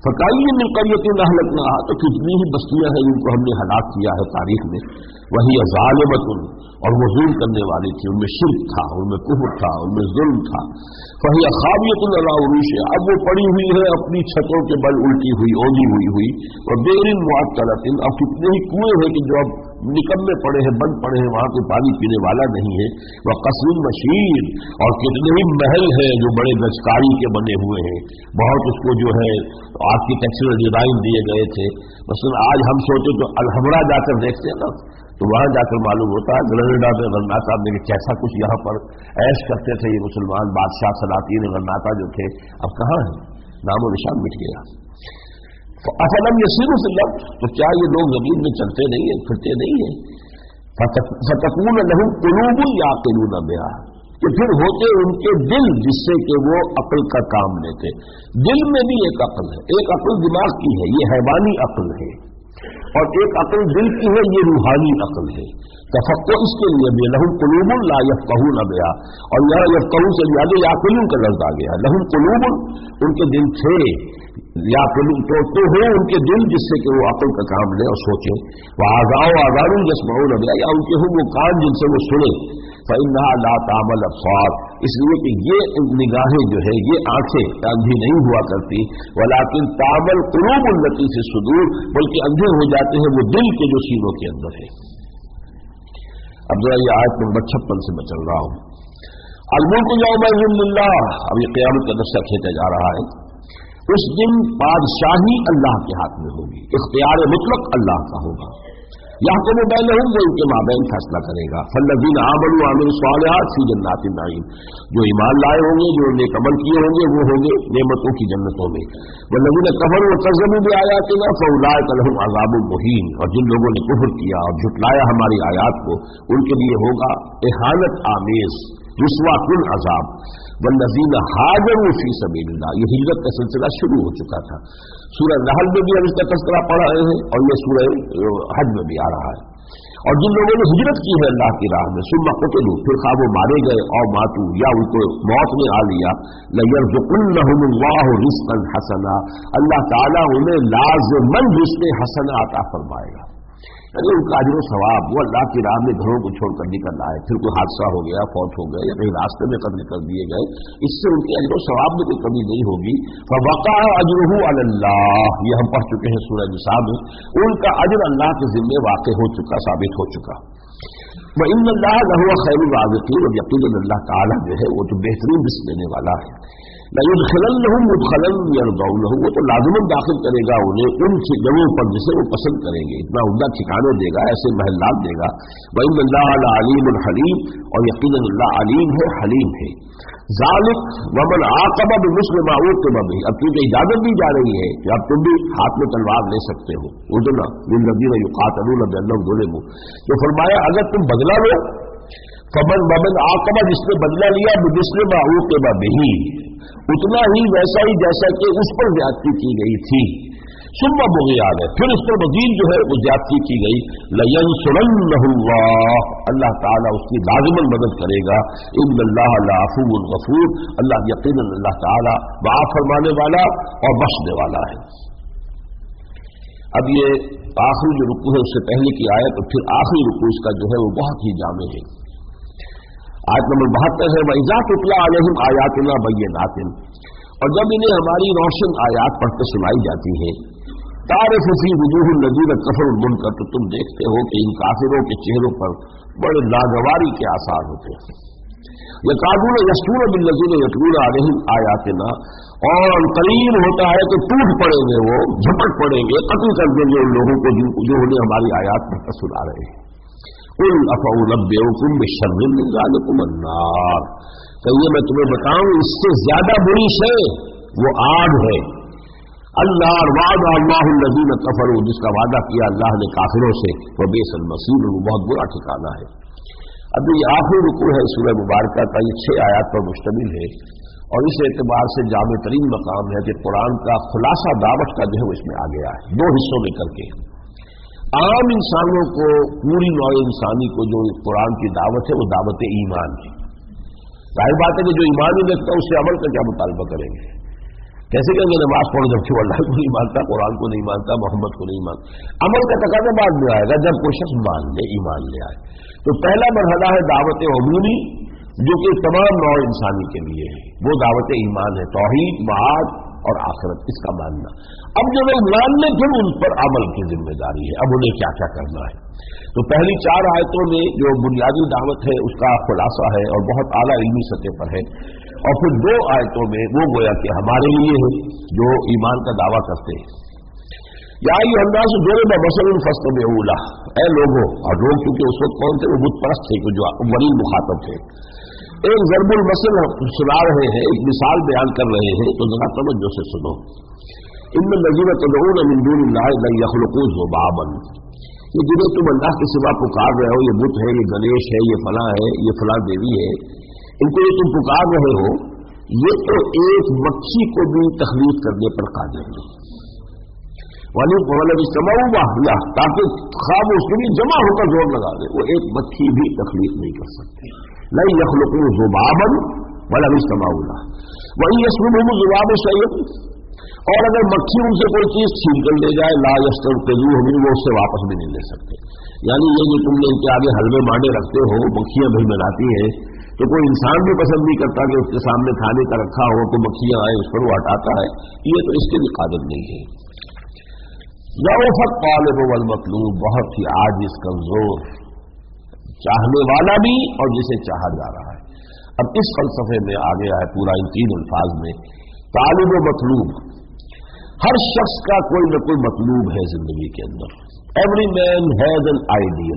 فکأی من قریۃ اہلکناھا، تو کتنی ہی بستیاں ہیں جن کو ہم نے ہلاک کیا ہے تاریخ میں، وہی ظالمۃ، اور وہ ظلم کرنے والی تھی، ان میں شرک تھا، ان میں کفر تھا، ان میں ظلم تھا، فہی خاویۃ علی عروشہا، اب وہ پڑی ہوئی ہے اپنی چھتوں کے بل، الٹی ہوئی، اوندھی ہوئی، اور بئر معطلۃ، اب کتنے ہی کنویں ہیں کہ جو اب نکمے پڑے ہیں، بند پڑے ہیں، وہاں کوئی پانی پینے والا نہیں ہے، وہ قصر مشید، اور کتنے ہی محل ہیں جو بڑے گچکاری کے بنے ہوئے ہیں، بہت اس کو جو ہے آرکیٹیکچرل ڈیزائن دیے گئے تھے۔ مثلا آج ہم سوچے تو الحمرا جا کر دیکھتے ہیں نا، تو وہاں جا کر معلوم ہوتا ہے گرناڈا میں غرناطہ میں کیسا کچھ یہاں پر عیش کرتے تھے یہ مسلمان بادشاہ سلاطین غرناطہ جو تھے، اب کہاں ہیں، نام و نشان مٹ گیا۔ افلم یسیروا فی الارض، تو کیا یہ لوگ زمین میں چلتے نہیں ہیں، پھرتے نہیں ہیں؟ فتکون لہم قلوب یعقلون بہا، کہ پھر ہوتے ان کے دل جس سے کہ وہ عقل کا کام لیتے۔ دل میں بھی ایک عقل ہے، ایک عقل دماغ کی ہے، یہ حیوانی عقل ہے، اور ایک عقل دل کی ہے، یہ روحانی عقل ہے۔ تفقہ اس کے لیے بھی لہم قلوب لا یفقہون بہا، اور یہاں یفقہون سے زیادہ یعقلون کا لفظ آ گیا، لہم قلوب، ان کے دل تھے، یعقلون تو ہے ان کے دل جس سے کہ وہ عقل کا کام لے اور سوچے، وآذان یسمعون بہا، یا ان کے ہوں وہ کان جن سے وہ سنے، فإنها لا تعمى الأبصار، اس لیے کہ یہ نگاہیں جو ہے، یہ آنکھیں اندھی نہیں ہوا کرتی، ولكن تعمى القلوب التي في الصدور، بلکہ اندھے ہو جاتے ہیں وہ دل کے جو سینوں کے اندر ہے۔ اب ذرا یہ آیت نمبر 56 سے میں چل رہا ہوں۔ الملک یومئذ للہ، اب یہ قیامت کا دستہ کھینچا جا رہا ہے۔ اس دن بادشاہی اللہ کے ہاتھ میں ہوگی، اختیار مطلق اللہ کا ہوگا، یحکم بینہم، وہ ان کے مابین فیصلہ کرے گا۔ فالذین آمنوا وعملوا الصالحات فی جنات النعیم، جو ایمان لائے ہوں گے، جو نیک عمل کیے ہوں گے، وہ ہوں گے نعمتوں کی جنتوں میں۔ والذین کفروا وکذبوا بآیاتنا فاولئک لهم عذاب مہین، اور جن لوگوں نے کفر کیا اور جھٹلایا ہماری آیات کو، ان کے لیے ہوگا اہانت آمیز رسوا کن عذاب۔ والذین ہاجروا فی سبیل اللہ، یہ ہجرت کا سلسلہ شروع ہو چکا تھا، سورہ نحل میں بھی ہم اس کا تذکرہ پڑھ رہے ہیں، اور یہ سورہ حج میں بھی آ رہا ہے۔ اور جن لوگوں نے ہجرت کی ہے اللہ کی راہ میں، ثم قتلوا، پھر خواہ وہ مارے گئے، اور ماتوا، یا ان کو موت میں آ لیا، لیرزقنہم اللہ رزقا حسنا، اللہ تعالیٰ انہیں لازماً رزق حسنا عطا فرمائے گا، یعنی ان کا اجر و ثواب، وہ اللہ کی راہ میں گھروں کو چھوڑ کر نکل آئے، پھر کوئی حادثہ ہو گیا، فوت ہو گئے، یا کہیں راستے میں قتل کر دیے گئے، اس سے ان کے اجر و ثواب میں کوئی کمی نہیں ہوگی۔ فوقع اجرہ علی اللہ، یہ ہم پڑھ چکے ہیں سورہ نساء میں، ان کا اجر اللہ کے ذمے واقع ہو چکا، ثابت ہو چکا۔ وَإِنَّ اللَّهَ لَهُوَ خَيْرُ الرَّازِقِينَ، اور یقیناً اللہ تعالیٰ جو ہے وہ تو بہترین رزق دینے والا ہے۔ لَيُدْخِلَنَّهُمْ مُدْخَلًا يَرْضَوْنَهُ، وہ تو لازماً داخل کرے گا انہیں ان جگہوں پر جسے وہ پسند کریں گے، اتنا عمدہ ٹھکانے دے گا، ایسے محلات دے گا۔ وَإِنَّ اللَّهَ لَعَلِيمٌ حَلِيمٌ، اور یقیناً اللہ علیم ہے، حلیم ہے۔ ذالک ومن عاقب بمثل ما عوقب به، اب کیونکہ اجازت دی جا رہی ہے کہ اب تم بھی ہاتھ میں تلوار لے سکتے ہو، ادنا للذین یقاتلون بانہم ظلموا، تو فرمایا اگر تم بدلہ لو، ومن عاقب، جس نے بدلہ لیا، بمثل ما عوقب به، اتنا ہی ویسا ہی جیسا کہ اس پر زیادتی کی گئی تھی، ثم بغی علیہ، پھر اس پر مزید جو ہے وہ زیادتی کی گئی، لینصرنہ اللہ، اللہ تعالیٰ اس کی لازماً مدد کرے گا۔ ان اللہ لعفو غفور، اللہ یقیناً اللہ تعالیٰ معاف فرمانے والا اور بخشنے والا ہے۔ اب یہ آخری جو رکوع ہے اس سے پہلے کی آیت، اور پھر آخری رکوع اس کا جو ہے وہ بہت ہی جامع ہے۔ آیت نمبر 72 ہے، وَإِذَا تُتْلَىٰ عَلَيْهِمْ آيَاتُنَا بَيِّنَاتٍ، اور جب انہیں ہماری روشن آیات پڑھ کے سنائی جاتی ہے، تَعْرِفُ فِي وُجُوهِ الَّذِينَ كَفَرُوا الْمُنكَرَ، تو تم دیکھتے ہو کہ ان کافروں کے چہروں پر بڑے ناگواری کے آثار ہوتے ہیں۔ يَكَادُونَ يَسْطُونَ بِالَّذِينَ يَتْلُونَ عَلَيْهِمْ آيَاتِنَا، اور قریب ہوتا ہے کہ ٹوٹ پڑیں گے، وہ جھپٹ پڑیں گے، قتل کر دیں گے ان لوگوں کو جو انہیں ہماری آیات پڑھ کر سنا رہے ہیں۔ قل افأنبئکم بشر من ذلکم النار، کہیے میں تمہیں بتاؤں اس سے زیادہ بری شے وہ آگ ہے۔ النار وعد اللہ الذین کفروا، جس کا وعدہ کیا اللہ نے کافروں سے، وبئس المصیر، وہ بہت برا ٹھکانہ ہے۔ اب یہ آخری رکوع ہے سورہ مبارکہ کا، یہ 6 آیات پر مشتمل ہے، اور اس اعتبار سے جامع ترین مقام ہے کہ قرآن کا خلاصہ دعوت کا جو ہے وہ اس میں آ گیا ہے، 2 حصوں میں کر کے۔ عام انسانوں کو، پوری نوع انسانی کو جو قرآن کی دعوت ہے وہ دعوت ایمان ہے۔ ظاہر بات ہے کہ جو ایمان نہیں رکھتا اس سے عمل کا کیا مطالبہ کریں گے، कैसे कहेंगे नमाज पढ़ो जबकि वो अल्लाह को नहीं मानता, कुरान को नहीं मानता, मोहम्मद को नहीं मानता। अमल का तकाजा बाद में आएगा जब कोई शख्स मान ले, ईमान ले आए। तो पहला मरहला है दावत उमूमी, जो कि तमाम नौ इंसानी के लिए है, वो दावत ईमान है, तौहीद, मआद और आखिरत, इसका मानना। अब जब वो मान ले फिर उन पर अमल की जिम्मेदारी है, अब उन्हें क्या क्या करना है। तो पहली 4 आयतों में जो बुनियादी दावत है उसका खुलासा है और बहुत आला इल्मी सतह पर है, और फिर 2 आयतों में वो गोया कि हमारे लिए है जो ईमान का दावा करते हैं। या ये अंदाज जोड़े में मसलन फस्त में उला, ए लोगों, और लोग क्योंकि उस वक्त कौन थे, वो बुत परस्त थे जो वली मुखातब थे। एक ज़रबुल मसल सुना रहे हैं, एक मिसाल बयान कर रहे हैं, तो जरा तवज्जो से सुनो। इन्न लज़ीना तदऊन मिन दूनिल्लाहि लन यख़्लुक़ू ज़ुबाबन, ये जिन्हें तुम अल्लाह के सिवा पुकार रहे हो, ये बुत है, ये गणेश है, ये फलां है, ये फलां देवी है, इनको ये तुम पुकार रहे हो, ये तो एक मक्खी को भी तख्लीक करने पर कादिर नहीं। वाली वाला ताकि ख्वाब उसके लिए जमा होकर जोर लगा दे, वो एक मक्खी भी तख्लीक नहीं कर सकते। ला यख़्लुक़ू ज़ुबाबन वला यस्तमाऊला वही यस्लुबहुम ज़ुबाब शैयन, और अगर मक्खी उनसे कोई चीज छीन कर ले जाए, ला यस्तनक़िज़ूहु मिन्हु, वो उससे वापस भी नहीं ले सकते। यानी ये जो तुमने इनके आगे हलवे मांडे रखते हो, मक्खियां भी बनाती हैं, तो कोई इंसान भी पसंद नहीं करता कि उसके सामने खाने का रखा हो तो मक्खियां आए उस पर वो हटाता है, ये तो इसके लिए कादिर नहीं है। ज़अफ़त तालिब वल मतलूब, बहुत ही आजिज़ कमजोर, चाहने वाला भी और जिसे चाहा जा रहा है। अब इस फलसफे में आ गया है पूरा इन 3 अल्फाज में, तालिब व मतलूब, हर शख्स का कोई न कोई मतलूब है जिंदगी के अंदर। Every man has an ideal,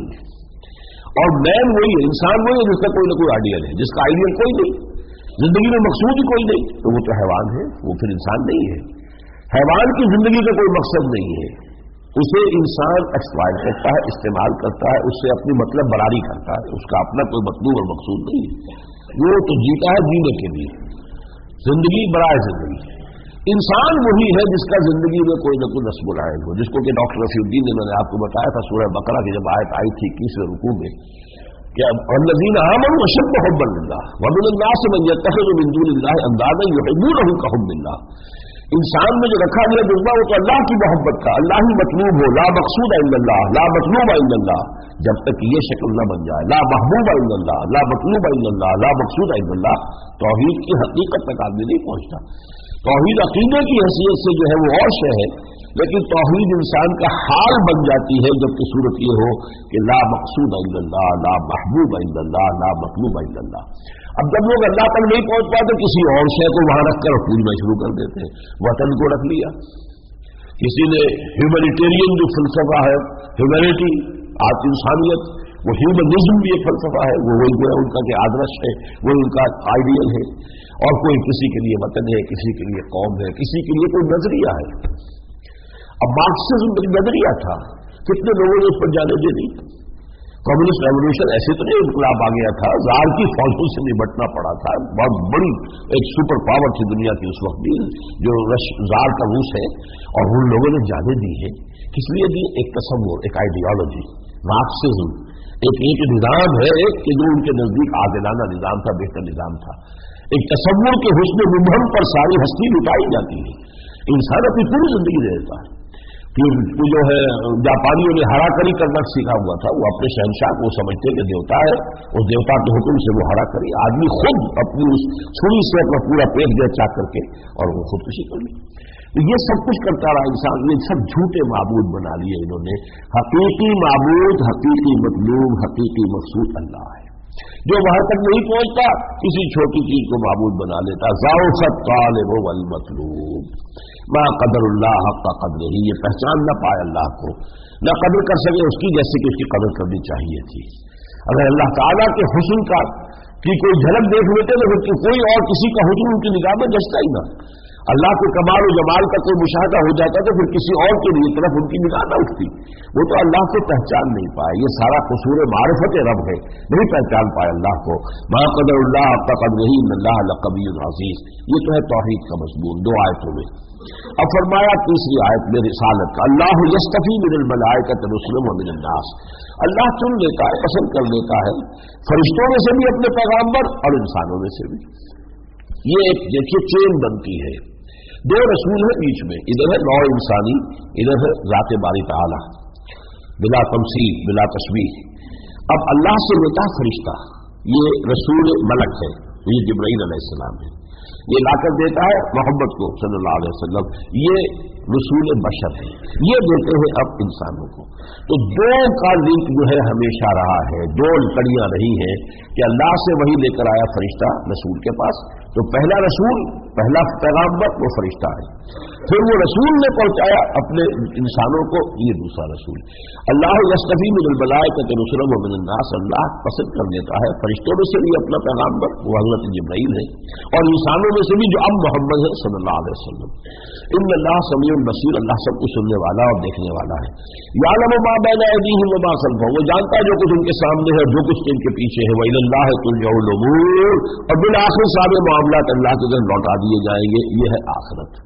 और मैन वही है, इंसान वही है जिसका कोई न कोई आइडियल है, जिसका आइडियल कोई नहीं, जिंदगी में मकसूद ही कोई नहीं, तो वो तो हैवान है, वो फिर इंसान नहीं है। हैवान की जिंदगी का कोई मकसद नहीं है, उसे इंसान एक्सप्लॉइट करता है, इस्तेमाल करता है, उससे अपनी मतलब बरारी करता है, उसका अपना कोई मतलूब और मकसूद नहीं है, वो तो जीता है जीने के लिए, जिंदगी बराए जिंदगी। इंसान वही है जिसका जिंदगी में कोई न कोई नस्ब आयन हो, जिसको कि डॉक्टर रफीउद्दीन ने मैंने आपको बताया था सूरह बकरा की जब आयत आई थी 21वें रुकू में, कि वल्लज़ीना आमनू अशद्दु हुब्बन लिल्लाह व मिनन नास मन यत्तखिज़ु मिन दूनिल्लाहि अंदादन युहिब्बूनहुम कहुब्बिल्लाह। इंसान में जो रखा गया जज्बा वो तो अल्लाह की मोहब्बत का, अल्लाह ही मतलूब हो, ला मकसूद इल्लल्लाह, ला मतलूब इल्लल्लाह, जब तक ये शक्ल न बन जाए, ला महबूब इल्लल्लाह, ला मतलूब इल्लल्लाह, ला मकसूद इल्लल्लाह, तौहीद की हकीकत तक आदमी नहीं पहुंचता। तौहीद अकीदे की हैसियत से जो है वो और शय है, लेकिन तौहीद इंसान का हाल बन जाती है जबकि सूरत ये हो कि ला मकसूद इल्लल्लाह, ला महबूब इल्लल्लाह, ला मतलूब इल्लल्लाह। अब जब लोग अल्लाह तक नहीं पहुंच पाते, किसी और शय को वहां रखकर पूजना शुरू कर देते हैं। वतन को रख लिया, किसी ने ह्यूमैनिटेरियन जो फलसफा है, ह्यूमैनिटी, आज इंसानियत, वो ह्यूमनिज्म भी एक फलसफा है, वो वही उनका के आदर्श है, वो उनका आइडियल है। और कोई किसी के लिए वतन है, किसी के लिए कौम है, किसी के लिए कोई नजरिया है। अब मार्क्सिज्म एक नजरिया था, कितने लोगों ने उस पर जाने दे दी। कम्युनिस्ट रेवोल्यूशन ऐसे तो नहीं इनकलाब आ गया था, जार की फौजों से निपटना पड़ा था, बहुत बड़ी एक सुपर पावर थी दुनिया की उस वक्त भी, जो जार का रूस है, और उन लोगों ने जाने दी है। किस लिए दी? एक तसव्वुर, एक आइडियोलॉजी, मार्क्सिज्म एक निजाम है कि जो उनके नजदीक आदिलाना निजाम था, बेहतर निजाम था। एक तसव्वुर के हुस्न मुबहम पर सारी हस्ती लुटाई जाती है, इंसान अपनी पूरी जिंदगी दे देता है। फिर जो है जापानियों ने हराकरी करना सीखा हुआ था, वो अपने शहनशाह को समझते कि देवता है, उस देवता के हुक्म से वो हराकरी, आदमी खुद अपनी उस छुरी से अपना पूरा पेट गया चाक करके और वो खुदकुशी कर ली। तो ये सब कुछ करता रहा इंसान, ये सब झूठे माबूद बना लिए इन्होंने। हकीकी माबूद, हकीकी मतलूब, हकीकी मकसूद अल्लाह है। जो वहां तक नहीं पहुंचता किसी छोटी चीज को माबूद बना लेता। ज़अफ़त तालिब वल मतलूब मा क़दरुल्लाह हक़्क़ क़द्रिही, ये पहचान न पाए अल्लाह को, न कदर कर सके उसकी जैसे कि उसकी कदर करनी चाहिए थी। अगर अल्लाह ताला के हुस्न का की कोई झलक देख लेते तो फिर कोई और किसी का हुस्न उनकी निगाह में जचता ही ना। अल्लाह के कमाल और जमाल का कोई मुशाहदा हो जाता तो फिर किसी और के लिए तरफ उनकी निगाह न उठती। वो तो अल्लाह को पहचान नहीं पाए, ये सारा कसूर मारिफत रब है, नहीं पहचान पाए अल्लाह को। मा क़दरुल्लाह हक़्क़ क़द्रिही इन्नल्लाह लक़विय्युन अज़ीज़, ये तो है तौहीद का मज़मून 2 आयतों में। अब फरमाया तीसरी आयत में रिसालत का, अल्लाह यस्तफ़ी मिनल मलाइकति रुसुलन व मिनन नास, अल्लाह चुन लेता है, पसंद कर लेता है फरिश्तों में से भी अपने पैगाम्बर और इंसानों में से भी। ये एक देखिए चेन बनती है। دو رسول ہیں بیچ میں، ادھر ہے نوع انسانی، ادھر ہے ذات باری تعالی، بلا تمثیل بلا تشبیہ۔ اب اللہ سے لیتا فرشتہ، یہ رسول ملک ہے، یہ جبرائیل علیہ السلام ہے، یہ لا کر دیتا ہے محمد کو صلی اللہ علیہ وسلم، یہ رسول بشر ہے، یہ دیتے ہیں اب انسانوں کو۔ تو دو کا لنک جو ہے ہمیشہ رہا ہے، دو کڑیاں رہی ہیں کہ اللہ سے وہی لے کر آیا فرشتہ رسول کے پاس، تو پہلا رسول، پہلا پیغمبر وہ فرشتہ ہے، پھر وہ رسول نے پہنچایا اپنے انسانوں کو، یہ دوسرا رسول۔ اللہ یصطفی من الملائکۃ رسلا ومن الناس، اللہ پسند کر دیتا ہے فرشتوں میں سے بھی اپنا پیغمبر، وہ حضرت جبرائیل ہے، اور انسانوں میں سے بھی جو اب محمد ہے صلی اللہ علیہ وسلم۔ ان اللہ سمیع بصیر، اللہ سب کو سننے والا اور دیکھنے والا ہے۔ یعلم ما بین ایدیہم وما خلفہم، وہ جانتا ہے جو کچھ ان کے سامنے ہے جو کچھ ان کے پیچھے ہے۔ وإلی اللہ ترجع الامور، اور بالآخر سارے معاملات اللہ کے گھر لوٹا دیے جائیں گے، یہ ہے آخرت۔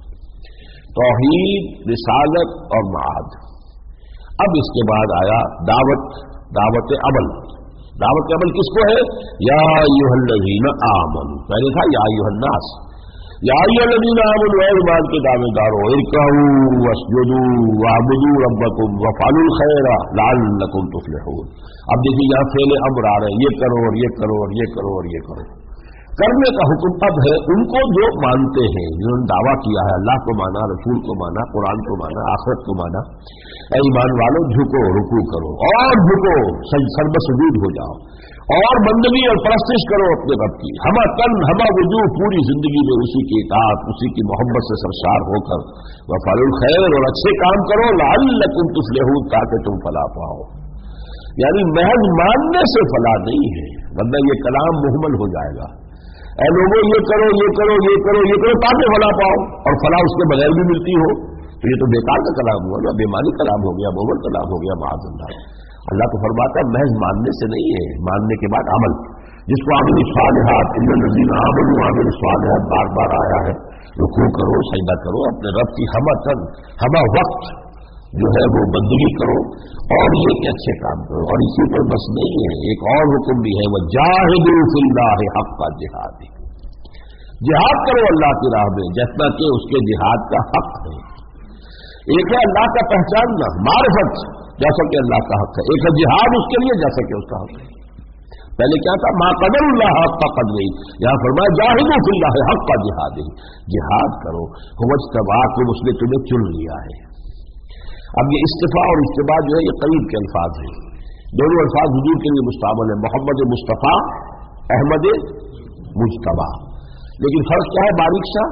توحید، رسالت اور معاد۔ اب اس کے بعد آیا دعوت عمل۔ دعوت عمل کس کو ہے؟ یا ایھا الذین آمنوا، پہلے تھا یا ایھا الناس، یا ایھا الذین آمنوا، اے ایمان کے دعوے دارو، ارکعوا واسجدوا واعبدوا ربکم وافعلوا الخیر لعلکم تفلحون۔ اب دیکھیے یہاں فعل امر آ رہے ہیں، یہ کرو اور یہ کرو اور یہ کرو اور یہ کرو۔ کرنے کا حکم اب ہے ان کو جو مانتے ہیں، جنہوں نے دعویٰ کیا ہے، اللہ کو مانا، رسول کو مانا، قرآن کو مانا، آخرت کو مانا۔ اے ایمان والو، جھکو، رکوع کرو اور جھکو، سرب سجود ہو جاؤ، اور بندگی اور پرستش کرو اپنے رب کی، ہمہ تن ہمہ وجوہ، پوری زندگی میں اسی کی اطاعت، اسی کی محبت سے سرشار ہو کر، وفعلوا الخیر، اور اچھے کام کرو، لعلکم تفلحون، تاکہ تم فلاح پاؤ۔ یعنی محض ماننے سے فلاح نہیں ہے، ورنہ یہ کلام مہمل ہو جائے گا۔ اے لوگوں یہ کرو یہ کرو یہ کرو یہ کرو تاکہ فلاح پاؤ، اور فلاح اس کے بغیر بھی ملتی ہو، تو یہ تو بیکار کا کلام ہوا نا، بےمانی کلام ہو گیا، مہمل کلام ہو گیا، معاذ اللہ۔ اللہ تو فرماتا ہے محض ماننے سے نہیں ہے، ماننے کے بعد عمل، جس کو عامل الصالحات، ان الذین آمنوا وعملوا الصالحات بار بار آیا ہے۔ رکوع کرو، سجدہ کرو، اپنے رب کی ہمہ تن ہمہ وقت جو ہے وہ بندگی کرو، اور یہ کہ اچھے کام کرو۔ اور اسی پر بس نہیں ہے، ایک اور حکم بھی ہے، وجاہدوا فی اللہ حق جہاد، جہاد کرو اللہ کی راہ میں جتنا کہ اس کے جہاد کا حق ہے۔ ایک ہے اللہ کا پہچاننا، معرفت، جیسا کہ اللہ کا حق ہے، ایک ہے جہاد اس کے لیے جیسا کہ اس کا حق ہے۔ پہلے کیا تھا؟ ما قدر اللہ حق قدرہ، یہاں فرمایا جاہدوا فی اللہ حق جہاد، جہاد کرو، هو اجتباکم، اس نے تمہیں چن لیا ہے۔ اب یہ استفاء اور اجتباء جو ہے یہ قریب کے الفاظ ہیں، دونوں الفاظ حضور کے لیے مستعمل ہے، محمد مصطفیٰ، احمد مجتبیٰ۔ لیکن فرق کیا ہے باریک سا؟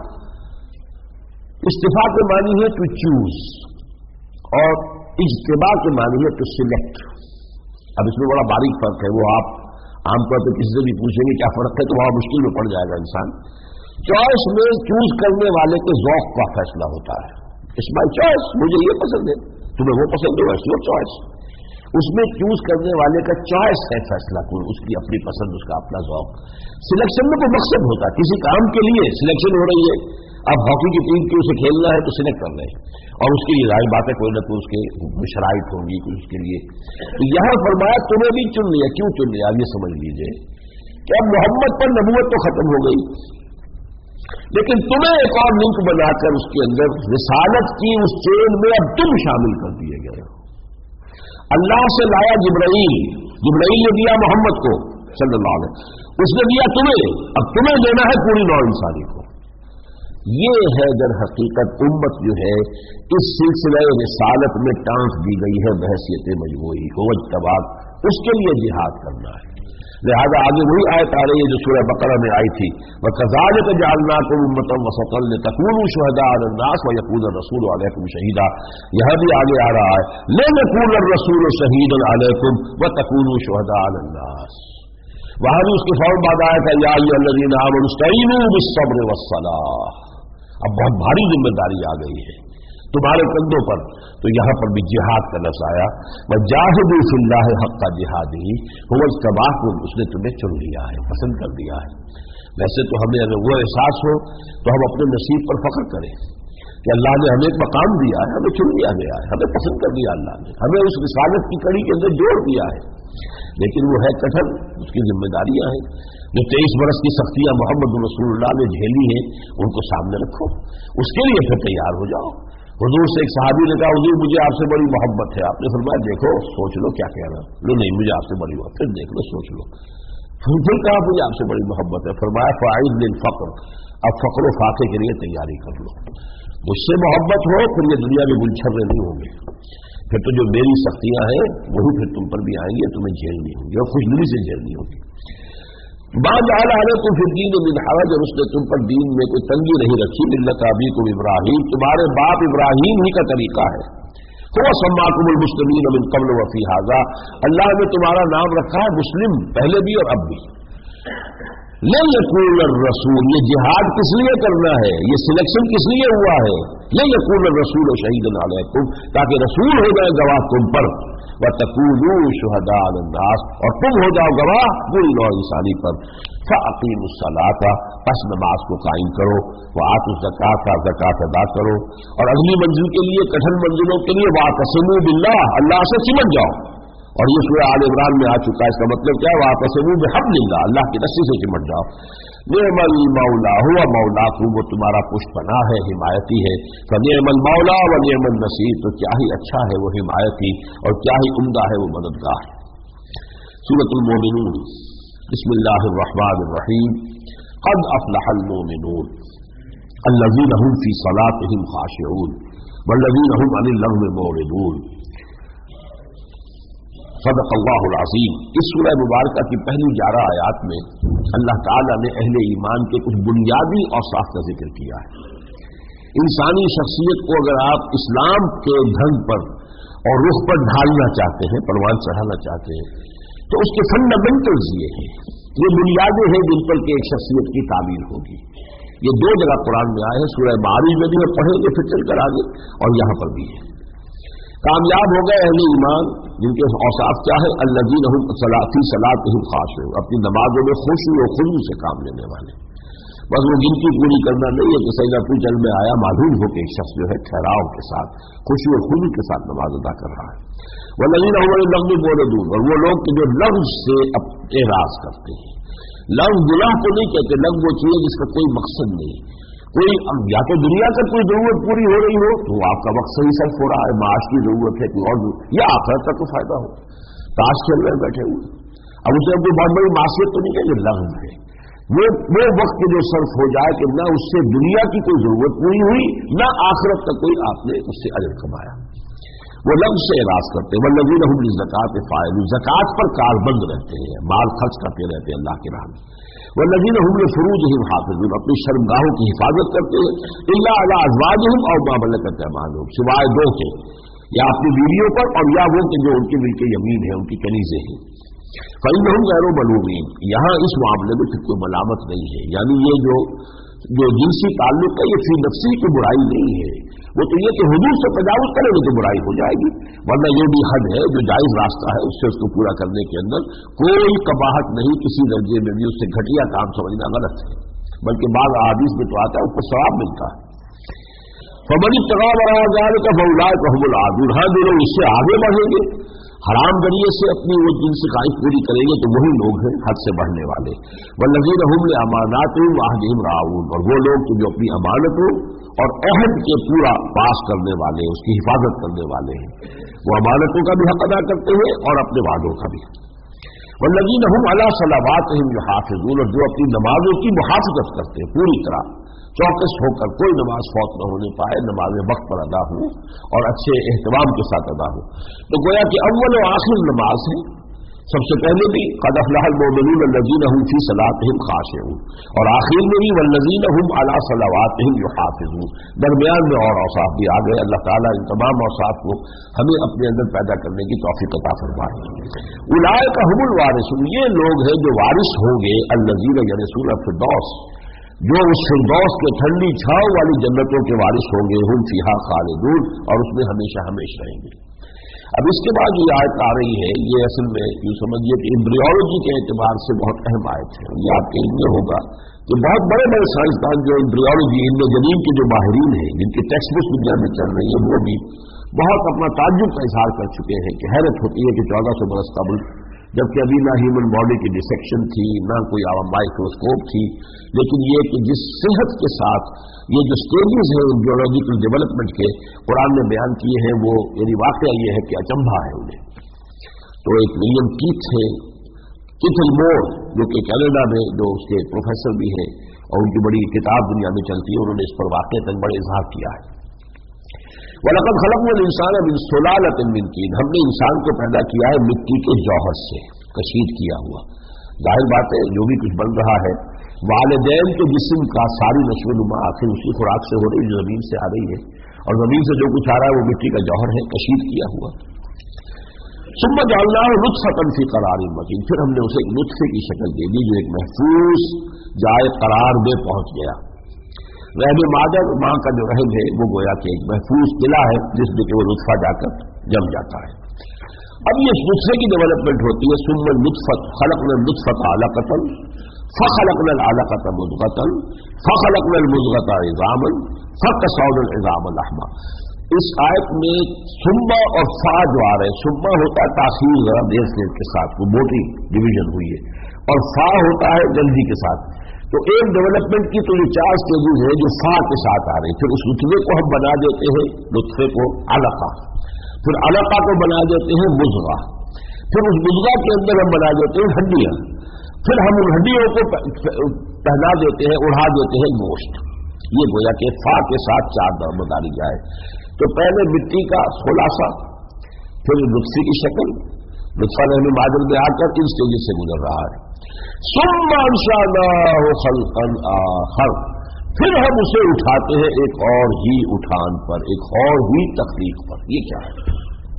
استفاء کے معنی ہے ٹو چوز، اور اجتباء کے معنی ہے ٹو سلیکٹ۔ اب اس میں بڑا باریک فرق ہے، وہ آپ عام طور پہ کسی سے بھی پوچھیں گے کیا فرق ہے تو وہاں مشکل میں پڑ جائے گا انسان۔ چوائس میں چوز کرنے والے کے ذوق کا فیصلہ ہوتا ہے، اٹس مائی چوائس، مجھے یہ پسند ہے، تمہیں وہ پسند ہے، اٹس یور چوائس۔ اس میں چوز کرنے والے کا چوائس ہے فیصلہ، کوئی اس کی اپنی پسند، اس کا اپنا ذوق۔ سلیکشن میں کوئی مقصد ہوتا ہے، کسی کام کے لیے سلیکشن ہو رہی ہے، اب ہاکی کی ٹیم کی اسے کھیلنا ہے تو سلیکٹ کر رہے ہیں، اور اس کے لیے ظاہر بات ہے کوئی نہ کوئی اس کے شرائط ہوں گی کوئی اس کے لیے۔ تو یہاں فرمایا تمہیں بھی چن لیا، کیوں چن لیا؟ یہ سمجھ لیجئے کہ اب محمد پر نبوت تو ختم ہو گئی، لیکن تمہیں ایک اور لنک بنا کر اس کے اندر رسالت کی اس چین میں اب تم شامل کر دیے گئے ہو۔ اللہ سے لایا جبرائیل، جبرائیل نے دیا محمد کو صلی اللہ علیہ وسلم، اس نے دیا تمہیں، اب تمہیں دینا ہے پوری نوع انسانی کو۔ یہ ہے در حقیقت امت جو ہے اس سلسلہ رسالت میں ٹانک دی گئی ہے بحیثیت مجموعی، ہو اجتباک، اس کے لیے جہاد کرنا ہے۔ لہذا آگے وہی آیت آ رہی ہے جو سورہ بقرہ میں آئی تھی، وَكَذَلِكَ جَعَلْنَاكُمْ أُمَّةً وَسَطًا لِتَكُونُوا شُهَدَاءَ عَلَى النَّاسِ وَيَكُونَ الرَّسُولُ عَلَيْكُمْ شَهِيدًا۔ یہاں بھی آگے آ رہا ہے لِيَكُونَ الرَّسُولُ شَهِيدًا عَلَيْكُمْ وَتَكُونُوا شُهَدَاءَ عَلَى النَّاسِ۔ وہاں بھی اس کے فوراً بعد آیا تھا یا ایھا الذین آمنوا استعینوا بالصبر والصلاۃ۔ اب بہت بھاری ذمہ داری آ گئی ہے تمہارے کندھوں پر، تو یہاں پر بھی جہاد کا لفظ آیا، وجاہدوا فی اللہ حق جہادہ، هو اجتباکم، اس نے تمہیں چن لیا ہے، پسند کر دیا ہے۔ ویسے تو ہمیں اگر وہ احساس ہو تو ہم اپنے نصیب پر فخر کریں، کہ اللہ نے ہمیں ایک مقام دیا ہے، ہمیں چن لیا گیا ہے، ہمیں پسند کر دیا اللہ نے، ہمیں اس رسالت کی کڑی کے اندر جوڑ دیا ہے، لیکن وہ ہے کٹھن، اس کی ذمہ داریاں ہیں۔ جو 23 برس کی سختیاں محمد رسول اللہ نے جھیلی ہیں ان کو سامنے رکھو، اس کے لیے پھر تیار ہو جاؤ۔ حضور سے ایک صحابی نے کہا حضور مجھے آپ سے بڑی محبت ہے، آپ نے فرمایا دیکھو سوچ لو کیا کہہ رہا ہوں، نہیں مجھے آپ سے بڑی محبت، پھر دیکھ لو سوچ لو، پھر کہا مجھے آپ سے بڑی محبت ہے، فرمایا فاعد للفقر، اب فقر و فاقے کے لیے تیاری کر لو، مجھ سے محبت ہو پھر یہ دنیا میں گلچھرے نہیں ہوں گے، پھر تو جو میری سختیاں ہیں وہی پھر تم پر بھی آئیں گے، تمہیں جھیلنی ہوں گی اور خوش دلی سے جھیلنی ہوگی۔ بعض جعل علیکم فی الدین من حرج، اور اس نے تم پر دین میں کوئی تنگی نہیں رکھی، ملت ابیکم ابراہیم، تمہارے باپ ابراہیم ہی کا طریقہ ہے، هو سماکم المسلمین من قبل وفی ھذا، اللہ نے تمہارا نام رکھا ہے مسلم پہلے بھی اور اب بھی۔ لن یکون الرسول، یہ جہاد کس لیے کرنا ہے، یہ سلیکشن کس لیے ہوا ہے، لن یکون الرسول شہیدا علیکم، تاکہ رسول ہو جائے گواہ تم پر، وتکونوا شہداء علی الناس، اور تم ہو جاؤ گواہ پوری نوع انسانی پر، فاقیموا الصلاۃ، پس نماز کو قائم کرو، وآتوا الزکاۃ، زکات ادا کرو، اور اگلی منزل کے لیے کٹھن منزلوں کے لیے واعتصموا باللہ، اللہ سے چمٹ جاؤ، اور یہ سورہ آل عمران میں آ چکا ہے، اس کا مطلب کیا ہے، واعتصموا بحبل اللہ، اللہ کی رسی سے چمٹ جاؤ۔ نعم المولا هو مولاکم، وہ تمہارا پشت پناہ ہے، حمایتی ہے، فنعم المولا ونعم النصیر، تو کیا ہی اچھا ہے وہ حمایتی اور کیا ہی عمدہ ہے وہ مددگار۔ سورۃ المومنون، بسم اللہ الرحمن الرحیم، قد افلح المؤمنون الذین هم فی صلاتهم خاشعون والذین هم عن اللغو معرضون، صدق اللہ العظیم۔ اس سورہ مبارکہ کی پہلی 11 آیات میں اللہ تعالیٰ نے اہل ایمان کے کچھ بنیادی اوصاف کا ذکر کیا ہے۔ انسانی شخصیت کو اگر آپ اسلام کے ڈھنگ پر اور رخ پر ڈھالنا چاہتے ہیں، پروان چڑھانا چاہتے ہیں، تو اس کے فنڈامنٹلز یہ ہیں، یہ بنیادیں ہیں جن پر کہ ایک شخصیت کی تعبیر ہوگی۔ یہ 2 جگہ قرآن میں آئے ہیں، سورہ معارج میں بھی ہم پڑھیں گے پھر چل کر آگے، اور یہاں پر بھی ہے۔ کامیاب ہو گئے اہل ایمان جن کے اوصاف کیا ہے، الذین هم فی صلاتهم خاشعون، اپنی نمازوں میں خشوع و خضوع سے کام لینے والے، بس وہ گنتی پوری کرنا نہیں ہے کہ سجدہ پہ چل میں آیا، معلوم ہو کہ ایک شخص جو ہے ٹھہراؤ کے ساتھ خشوع و خضوع کے ساتھ نماز ادا کر رہا ہے۔ والذین هم عن اللغو معرضون، اور وہ لوگ کہ جو لغو سے اعراض کرتے ہیں، لغو گناہ کو نہیں کہتے، لغو وہ چیز جس کا کوئی مقصد نہیں، کوئی یا تو دنیا کا کوئی ضرورت پوری ہو رہی ہو تو آپ کا وقت صحیح صرف ہو رہا ہے، معاش کی ضرورت ہے کوئی اور یا آخرت کا تو فائدہ ہو، تاش کھیل رہے بیٹھے ہوئے، اب اسے کوئی بہت بڑی معصیت تو نہیں کہ یہ لغو ہے، وہ وقت جو صرف ہو جائے کہ نہ اس سے دنیا کی کوئی ضرورت پوری ہوئی، نہ آخرت کا کوئی آپ نے اس سے اجر کمایا، وہ لغو سے اعراض کرتے ہیں۔ والذین هم للزکاۃ فاعلون، زکات پر کاربند رہتے ہیں، مال خرچ کرتے رہتے ہیں اللہ کی راہ میں۔ والذین هم لفروجهم حافظون، اپنی شرمگاہوں کی حفاظت کرتے ہیں، الا علی ازواجهم او ما ملکت ایمانهم، سوائے 2 کے، یا اپنی بیویوں پر اور یا وہ کہ جو ان کی ملک یمین ہے، ان کی کنیزیں ہیں۔ فإنهم غیر ملومین، یہاں اس معاملے میں پھر کوئی ملامت نہیں ہے، یعنی یہ جو جنسی تعلق ہے یہ فی نفسی کی برائی نہیں ہے، وہ تو یہ کہ حدود سے تجاوز کرے گے تو برائی ہو جائے گی، ورنہ یہ بھی حد ہے جو جائز راستہ ہے اس سے اس کو پورا کرنے کے اندر کوئی قباحت نہیں، کسی درجے میں بھی اس سے گھٹیا کام سمجھنا غلط ہے، بلکہ بعض احادیث میں تو آتا ہے اس پر ثواب ملتا ہے۔ فمن ابتغى وراء ذلك فاولئك هم العادون، ہاں جو لوگ اس سے آگے بڑھیں گے، حرام ذریعے سے اپنی وہ جنسی خواہش پوری کریں گے تو وہی لوگ ہیں حد سے بڑھنے والے۔ والذین هم لاماناتهم وعهدهم راعون، اور وہ لوگ جو اپنی امانتوں اور عہد کے پورا پاس کرنے والے، اس کی حفاظت کرنے والے ہیں، وہ امانتوں کا بھی حق ادا کرتے ہیں اور اپنے وعدوں کا بھی۔ والذین هم علی صلواتهم یحافظون، اور جو اپنی نمازوں کی محافظت کرتے ہیں پوری طرح، چوکس ہو کر کوئی نماز فوت نہ ہونے پائے، نمازیں وقت پر ادا ہوں اور اچھے اہتمام کے ساتھ ادا ہوں۔ تو گویا کہ اول و آخر نماز ہے، سب سے پہلے بھی قد افلح المؤمنون الذین هم فی صلاتهم خاشعون، اور آخر میں بھی والذین هم علی صلواتهم یحافظون، درمیان میں اور اوصاف بھی آ گئے۔ اللہ تعالیٰ ان تمام اوصاف کو ہمیں اپنے اندر پیدا کرنے کی توفیق عطا فرمائے۔ اولئک هم الوارثون، یہ لوگ ہیں جو وارث ہوں گے، الذین یرثون الفردوس، جو اس فردوس کے ٹھنڈی چھاؤں والی جنتوں کے وارث ہوں گے، ہم فیہا خالدون، اور اس میں ہمیشہ ہمیشہ رہیں گے۔ اب اس کے بعد یہ آیت آ رہی ہے، یہ اصل میں یوں سمجھیے کہ ایمبریولوجی کے اعتبار سے بہت اہم آیت ہے. یہ آپ کے علم میں ہوگا کہ بہت بڑے بڑے سائنسدان جو ایمبریولوجی علم جدید کے جو ماہرین ہیں، جن کی ٹیکسٹ بکس دنیا میں چل رہی ہے، وہ بھی بہت اپنا تعجب کا اظہار کر چکے ہیں کہ حیرت ہوتی ہے کہ 1400 برس قبل، جبکہ ابھی نہ ہیومن باڈی کی ڈسیکشن تھی، نہ کوئی مائکروسکوپ تھی، لیکن یہ کہ جس صحت کے ساتھ یہ جو سٹیجز ہیں ایمبریولوجیکل ڈیولپمنٹ کے قرآن نے بیان کیے ہیں، وہ یعنی واقعہ یہ ہے کہ اچنبھا ہے انہیں. تو ایک ولیم کیتھ ہے، کیتھل مور، جو کہ کینیڈا میں جو اس کے پروفیسر بھی ہیں اور ان کی بڑی کتاب دنیا میں چلتی ہے، انہوں نے اس پر واقعہ تک بڑے اظہار کیا ہے. وَلَقَدْ خَلَقْنَا الْإِنسَانَ مِنْ سُلَالَةٍ مِنْ طِينٍ، ہم نے انسان کو پیدا کیا ہے مٹی کے جوہر سے، کشید کیا ہوا. ظاہر بات ہے جو بھی کچھ بن رہا ہے والدین کے جسم کا ساری نشو و نما آخر اسی خوراک سے ہو رہی ہے جو زمین سے آ رہی ہے، اور زمین سے جو کچھ آ رہا ہے وہ مٹی کا جوہر ہے، کشید کیا ہوا. ثم جعلناه نطفة في قرار مکین، پھر ہم نے اسے ایک نطفے کی شکل دے دی جو ایک محفوظ جائے قرار میں پہنچ گیا. رحم مادر، ماں کا جو رحم ہے وہ گویا کہ ایک محفوظ قلعہ ہے جس میں کہ وہ نطفہ جا کر جم جاتا ہے. اب یہ نطفے کی ڈیولپمنٹ ہوتی ہے. ثم النطفة خلقنا النطفة علقة فخلقنا العلقة مضغة فخلقنا المضغة عظاما فكسونا العظام لحما. اس آیت میں ثم اور فا جو آ رہے ہیں، ثم ہوتا ہے تاخیر ذرا دیر سے کے ساتھ، وہ موٹی ڈویژن ہوئی ہے، اور فا ہوتا ہے جلدی کے ساتھ. تو ایک ڈیولپمنٹ کی تو یہ 4 سٹیجز ہیں جو فا کے ساتھ آ رہے ہیں. پھر اس نطفے کو ہم بنا دیتے ہیں، نطفے کو علقہ، پھر علقہ کو بنا دیتے ہیں مضغہ، پھر اس مضغہ کے اندر ہم بنا دیتے ہیں ہڈیاں، پھر ہم ان ہڈیوں کو پہنا دیتے ہیں، اڑا دیتے ہیں گوشت. یہ گویا کہ فا کے ساتھ 4 دار بتائی جائے. تو پہلے مٹی کا خلاصہ، پھر نطفے کی شکل، نطفہ رحم مادر میں آ کر ان سٹیجز سے گزر رہا ہے. ثم انشأناه خلقا آخر، پھر ہم اسے اٹھاتے ہیں ایک اور ہی اٹھان پر، ایک اور ہی تخلیق پر. یہ کیا ہے؟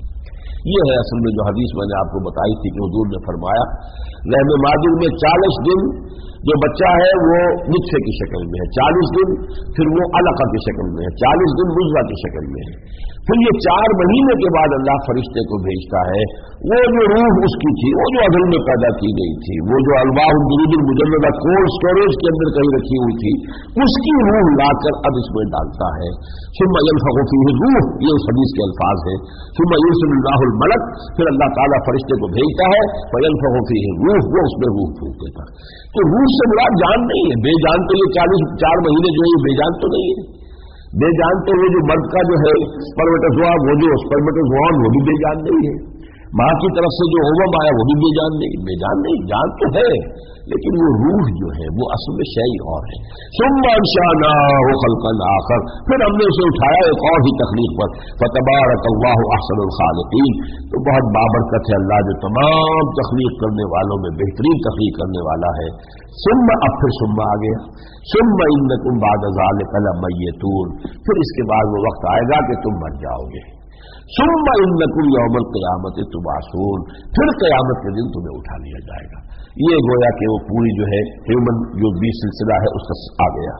یہ ہے اصل میں جو حدیث میں نے آپ کو بتائی تھی کہ حضور نے فرمایا رحم مادر میں 40 دن جو بچہ ہے وہ نطفے کی شکل میں ہے، 40 دن پھر وہ علقہ کی شکل میں ہے، 40 دن مضغہ کی شکل میں ہے. پھر یہ 4 مہینے کے بعد اللہ فرشتے کو بھیجتا ہے، وہ جو روح اس کی تھی، وہ جو عدل میں پیدا کی گئی تھی، وہ جو الواح الجلود المجردہ کولڈ اسٹوریج کے اندر کہیں رکھی ہوئی تھی، اس کی روح لا کر اب اس میں ڈالتا ہے. ثم ينفخ فيه الروح، یہ اس حدیث کے الفاظ ہیں. ثم يرسل الله الملک، پھر اللہ تعالیٰ فرشتے کو بھیجتا ہے، فينفخ فيه الروح، وہ اس میں روح پھونک دیتا ہے. تو روح سے مراد جان نہیں ہے، بے جان تو یہ 4 مہینے جو ہے بے جان تو نہیں ہے. بے جان تو وہ جو مرد کا جو ہے سپرمیٹوزوا، وہ جو سپرمیٹوزوان وہ بھی بے جان نہیں ہے. ماں کی طرف سے جو اووم آیا وہ بھی بے جان نہیں، بے جان نہیں، جان تو ہے لیکن وہ روح جو ہے وہ اصل میں شیء اور ہے. ثم انشأناه خلقا آخر، پھر ہم نے اسے اٹھایا ایک اور ہی تخلیق پر. فتبارک اللہ احسن الخالقین، تو بہت بابرکت ہے اللہ جو تمام تخلیق کرنے والوں میں بہترین تخلیق کرنے والا ہے. ثم، اب پھر ثم آ گیا، ثم انکم بعد ذلک لمیتون، پھر اس کے بعد وہ وقت آئے گا کہ تم مر جاؤ گے. ثم انکم یوم القیامت تبعثون، پھر قیامت کے دن تمہیں اٹھا لیا جائے گا. یہ گویا کہ وہ پوری جو ہے ہیومن جو بھی سلسلہ ہے اس کا آ گیا.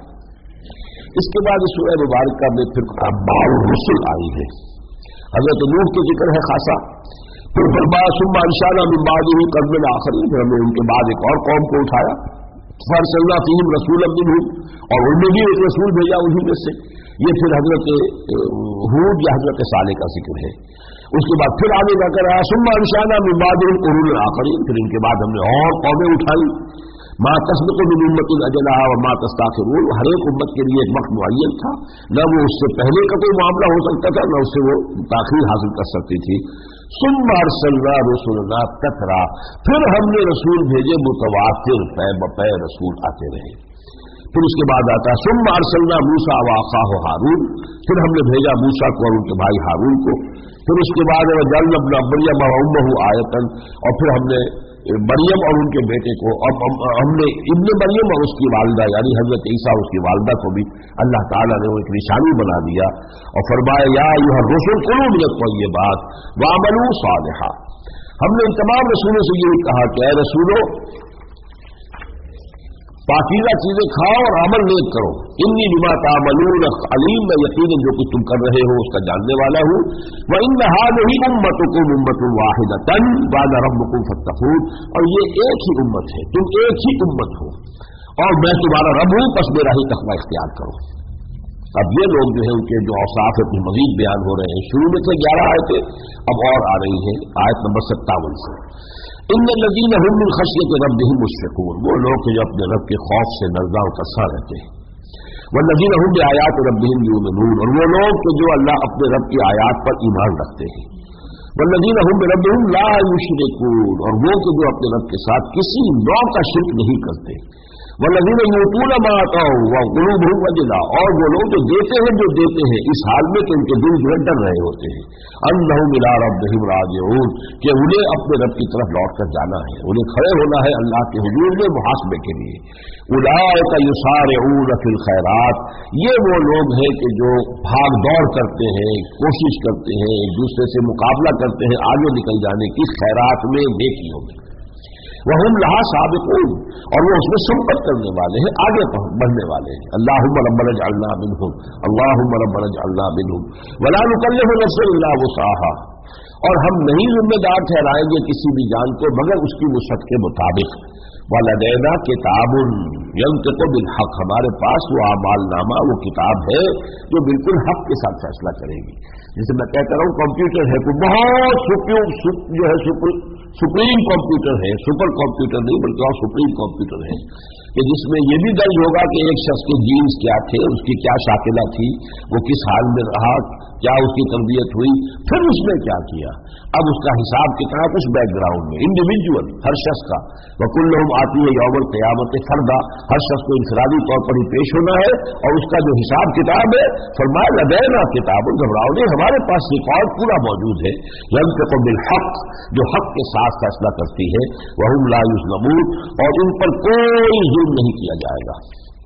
اس کے بعد اس سورہ مبارکہ میں پھر انباء الرسل آئی ہے. حضرت نوح کے ذکر ہے خاصا، پھر فرمایا ثم انشأنا من بعدہ قرنا آخرین، پھر ہم نے ان کے بعد ایک اور قوم کو اٹھایا. فارسلنا فیہم رسولا منہم، اور ان میں بھی ایک رسول بھیجا انہی میں سے. یہ پھر حضرت ہود یا حضرت صالح کا ذکر ہے. اس کے بعد پھر آگے جا کر آیا ثم انشأنا من بعدہم قرونا آخرین، پھر ان کے بعد ہم نے اور قومیں اٹھائی. ما تسبق من امت اجلها وما تستاخرون، ہر ایک امت کے لیے ایک وقت معین تھا، نہ وہ اس سے پہلے کا کوئی معاملہ ہو سکتا تھا نہ اس سے وہ تاخیر حاصل کر سکتی تھی. ثم ارسلنا رسلنا تترا، پھر ہم نے رسول بھیجے متواتر، پے بپے رسول آتے رہے. پھر اس کے بعد آتا ہے ثم ارسلنا موسیٰ واخاہ ہارون، پھر ہم نے بھیجا موسیٰ کو اور ان کے بھائی ہارون کو. پھر اس کے بعد وجعلنا ابن مریم وامہ آیۃ، اور پھر ہم نے مریم اور ان کے بیٹے کو، اب ہم نے ابن مریم اور اس کی والدہ یعنی حضرت عیسیٰ اس کی والدہ کو بھی اللہ تعالیٰ نے وہ ایک نشانی بنا دیا اور فرمایا یا ایھا الرسل کلوا من الطیبات واعملوا صالحا. ہم نے ان تمام رسولوں سے یہ کہا کہ اے رسولو पाकीज़ा चीजें खाओ और अमल नेक करो। इन्नी बिमा तामलून अलीम, मैं यकीनन जो कुछ तुम कर रहे हो उसका जानने वाला हूँ। व इन हाज़िही उम्मतुकुम उम्मतुन वाहिदतन व अना रब्बुकुम फत्तकून, और ये एक ही उम्मत है, तुम एक ही उम्मत हो और मैं तुम्हारा रब हूँ, बस मेरा ही तक़वा इख्तियार करो। अब ये लोग जो है उनके जो औसाफ अपनी मजीद बयान हो रहे हैं। शुरू में से 11 आयतें, अब और आ रही है आयत नंबर 57 से। इन्नल्लज़ीना हुम मिन खश्यति रब्बिहिम मुश्फ़िकून, वो लोग जो अपने रब के खौफ से नज़्ज़ा और तरसा रहते हैं। वल्लज़ीना हुम बिआयाति रब्बिहिम युमिनून, और वो लोग जो अल्लाह अपने रब की आयात पर ईमान रखते हैं। वल्लज़ीना हुम बिरब्बिहिम ला युशरिकून, और वो जो अपने रब के साथ किसी नौ का शिर्क नहीं करते। वल्लज़ीना यूतूना मा आतौ व क़ुलूबुहुम वजिला, और वो लोग जो देते हैं इस हाल में कि उनके दिल जो डर रहे होते हैं। अन्नहुम इला रब्बिहिम राजिऊन, कि उन्हें अपने रब की तरफ लौट कर जाना है, उन्हें खड़े होना है अल्लाह के हुजूर में मुहासबे के लिए। उलाइका युसारिऊन फिल खैरात, ये वो लोग हैं कि जो भाग दौड़ करते हैं, कोशिश करते हैं, एक दूसरे से मुकाबला करते हैं आगे निकल जाने की खैरात में, नेकियों में। वहुम लहा साबिकून, और वो उसमें संपर्क करने वाले हैं, आगे बढ़ने वाले हैं। अल्लाहुम्मा रब्बना जअलना मिनहुम, अल्लाहुम्मा रब्बना जअलना मिनहुम वला नुकल्लिफु नफ्सन इल्ला वुसअहा, और हम नहीं जिम्मेदार ठहराएंगे किसी भी जान को मगर उसकी वुसअत के मुताबिक। वलदैना किताबुन यंतिकु बिल हक, हमारे पास वो आमालनामा, वो किताब है जो बिल्कुल हक के साथ फैसला करेगी। जैसे मैं कहता रहा हूँ कंप्यूटर है, कोई बहुत सुप्रीम कंप्यूटर है, सुपर कंप्यूटर नहीं बल्कि और सुप्रीम कंप्यूटर है, कि जिसमें ये भी दर्ज होगा कि एक शख्स के जीन्स क्या थे, उसकी क्या शाकिला थी, वो किस हाल में रहा, क्या उसकी तरबियत हुई, फिर उसने क्या किया। अब उसका हिसाब कितना कुछ बैकग्राउंड में, इंडिविजुअल हर शख्स का। वकुल्लुहुम आती है यौमल क़यामत फर्दा, हर शख्स को इंफरादी तौर पर ही पेश होना है, और उसका जो हिसाब किताब है, फरमाया लदैना किताब, घबराओ नहीं, हमारे पास रिकॉर्ड पूरा मौजूद है। यंतिकु बिल हक, जो हक के साथ फैसला करती है। वहुम ला युज़लमून, और इन पर कोई जुल्म नहीं किया जाएगा।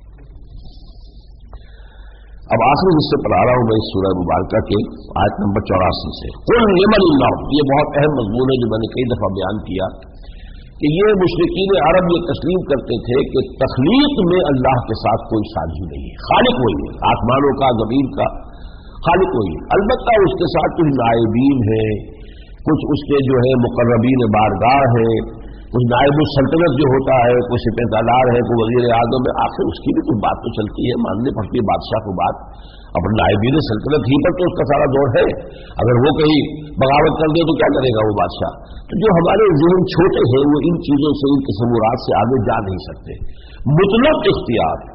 अब आखिरी हिस्से पर आ रहा हूं मैं इस सूरह मुबारका के आयत नंबर 84 से। कुल लिमनिल्लाह, ये बहुत अहम मज़मून है जो मैंने कई दफा बयान किया कि ये मुशरिकीन अरब ये तस्लीम करते थे कि तख्लीक में अल्लाह के साथ कोई साझी नहीं है, खालिक वही है, आसमानों का ज़मीन का खालिक वही है। अलबत्ता उसके साथ कुछ नायबीन है, कुछ उसके जो है मुकर्रबीन बारगाह है, कुछ नायब सल्तनत जो होता है, कोई सिपहसालार है, कोई वजीर आज़म है, आखिर उसकी भी कुछ बात तो चलती है, माननी पड़ती है बादशाह को बात। अब नायबीन सल्तनत ही पर तो उसका सारा दौर है, अगर वो कहीं बगावत कर दे तो क्या करेगा वो बादशाह। तो जो हमारे ज़हन छोटे हैं वो इन चीज़ों से, इन तसव्वुरात से आगे जा नहीं सकते। मुतलक इख्तियार,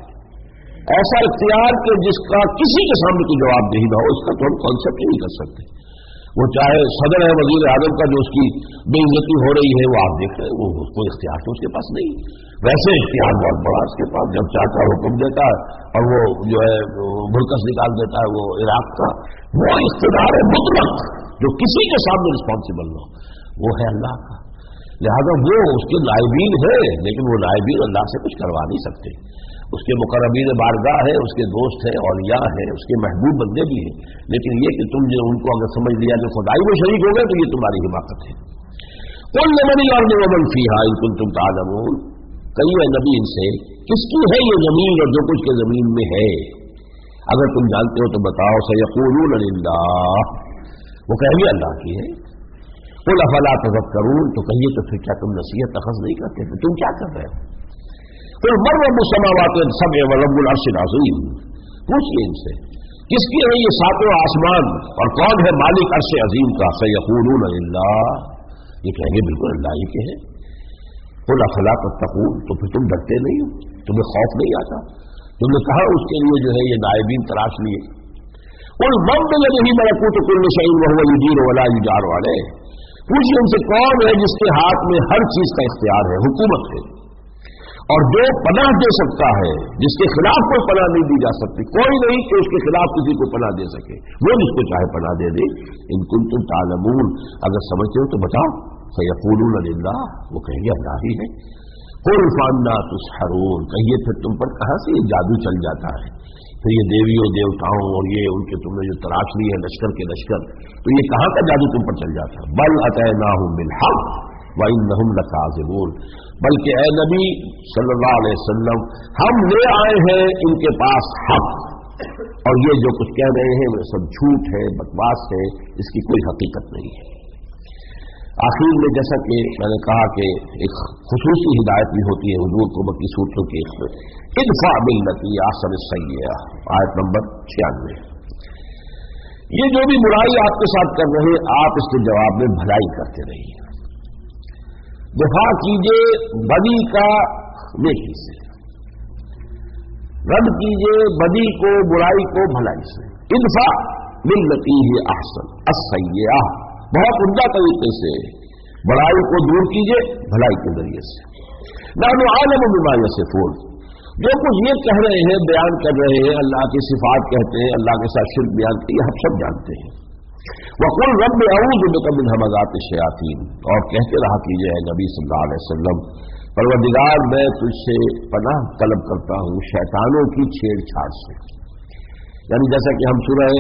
ऐसा इख्तियार कि जिसका किसी के सामने कोई जवाब नहीं ना हो, इसका तो हम कॉन्सेप्ट ही नहीं कर सकते। वो चाहे सदर है वजीर आज़म का, जो उसकी बेइज्जती हो रही है, वो आप देख रहे हैं, वो कोई इख्तियार तो उसके पास नहीं। वैसे इख्तियार बहुत बड़ा उसके पास, जब चाहता है हुक्म देता है, और वो जो है मुल्कस निकाल देता है वो इराक का, वो इख्तियार है मुतलक, जो किसी के सामने रिस्पॉन्सिबल हो, वो है अल्लाह का। लिहाजा वो उसके नायबीन है, लेकिन वो नायबीन अल्लाह से कुछ करवा नहीं सकते। उसके मुकर्रबीन बारगाह है, उसके दोस्त है, औलिया है, उसके महबूब बंदे भी हैं, लेकिन ये कि तुम जो उनको अगर समझ लिया जो खुदाई में शरीक हो गए तो ये तुम्हारी हिमाकत है। कुल लिमन अर्ज़ व मन फ़ीहा इन कुंतुम तालमून, कहिए नबी इनसे किसकी है ये जमीन और जो कुछ के जमीन में है, अगर तुम जानते हो तो बताओ। सयक़ूलून लिल्लाह, वो कहेंगे अल्लाह की है। कुल अफ़ला तज़क्करून, तो कहिए तो फिर क्या तुम नसीहत अख़ज़ नहीं करते, तो तुम क्या कर रहे हो। फिर मर रब्बुस समावाति सबअ व रब्बुल अर्शिल अज़ीम, पूछिए इनसे किसकी है ये सातों आसमान और कौन है मालिक अर्श अजीम का। सयक़ूलून लिल्लाह, ये कहेंगे बिल्कुल अल्लाह ही के हैं। कुल अफ़ला तत्तक़ून, तो फिर तुम डरते नहीं हो, तुम्हें खौफ नहीं आता। तुमने कहा उसके लिए जो है ये नायबीन तलाश लिए। कुल मन बियदिही मलकूतु कुल्लि शैइन व हुवा युजीरु व ला युजारु अलैह, पूछिए उनसे कौन है जिसके हाथ में हर चीज का इख्तियार है, हुकूमत है, और जो पनाह दे सकता है, जिसके खिलाफ कोई पनाह नहीं दी जा सकती, कोई नहीं कि उसके खिलाफ किसी को पनाह दे सके, वो जिसको चाहे पनाह दे दे। इन कुंतुम तालमून, अगर समझते हो तो बताओ। सयक़ूलून लिल्लाह, वो कहेंगे अल्लाह ही है। कुल फअन्ना तुस्हरून, कहिए फिर तुम पर कहां से ये जादू चल जाता है, फिर ये देवियों देवताओं और ये उनके तुमने जो तराश ली है लश्कर के लश्कर, तो ये कहां का जादू तुम पर चल जाता है। बल अतैनाहुम बिल हक़, وَإِنَّهُمْ لَكَاذِبُونَ، بلکہ اے نبی صلی اللہ علیہ وسلم ہم لے آئے ہیں ان کے پاس حق، اور یہ جو کچھ کہہ رہے ہیں وہ سب جھوٹ ہے، بکواس ہے، اس کی کوئی حقیقت نہیں ہے۔ آخر میں جیسا کہ میں نے کہا کہ ایک خصوصی ہدایت بھی ہوتی ہے حضور کو باقی صورتوں کی، ادفع باللتی احسن السیئہ، آیت نمبر 96۔ یہ جو بھی برائی آپ کے ساتھ کر رہے ہیں آپ اس کے جواب میں بھلائی کرتے رہیے، دفاع کیجیے بدی کا نیکی سے، رد کیجیے بدی کو برائی کو بھلائی سے، ادفع باللتی ہی احسن السیئہ، بہت عمدہ طریقے سے برائی کو دور کیجیے بھلائی کے ذریعے سے۔ نحن عالم بما یصفون، جو کچھ یہ کہہ رہے ہیں بیان کر رہے ہیں، اللہ کی صفات کہتے ہیں، اللہ کے ساتھ شرک بیان کرتے ہیں، ہم سب جانتے ہیں۔ وَقُلْ رَبِّ أَعُوذُ بِكَ مِنْ هَمَزَاتِ الشَّيَاطِينِ، اور کہتے رہا کیجیے اے نبی صلی اللہ علیہ وسلم، پروردگار میں تجھ سے پناہ طلب کرتا ہوں شیطانوں کی چھیڑ چھاڑ سے، یعنی جیسا کہ ہم سورہ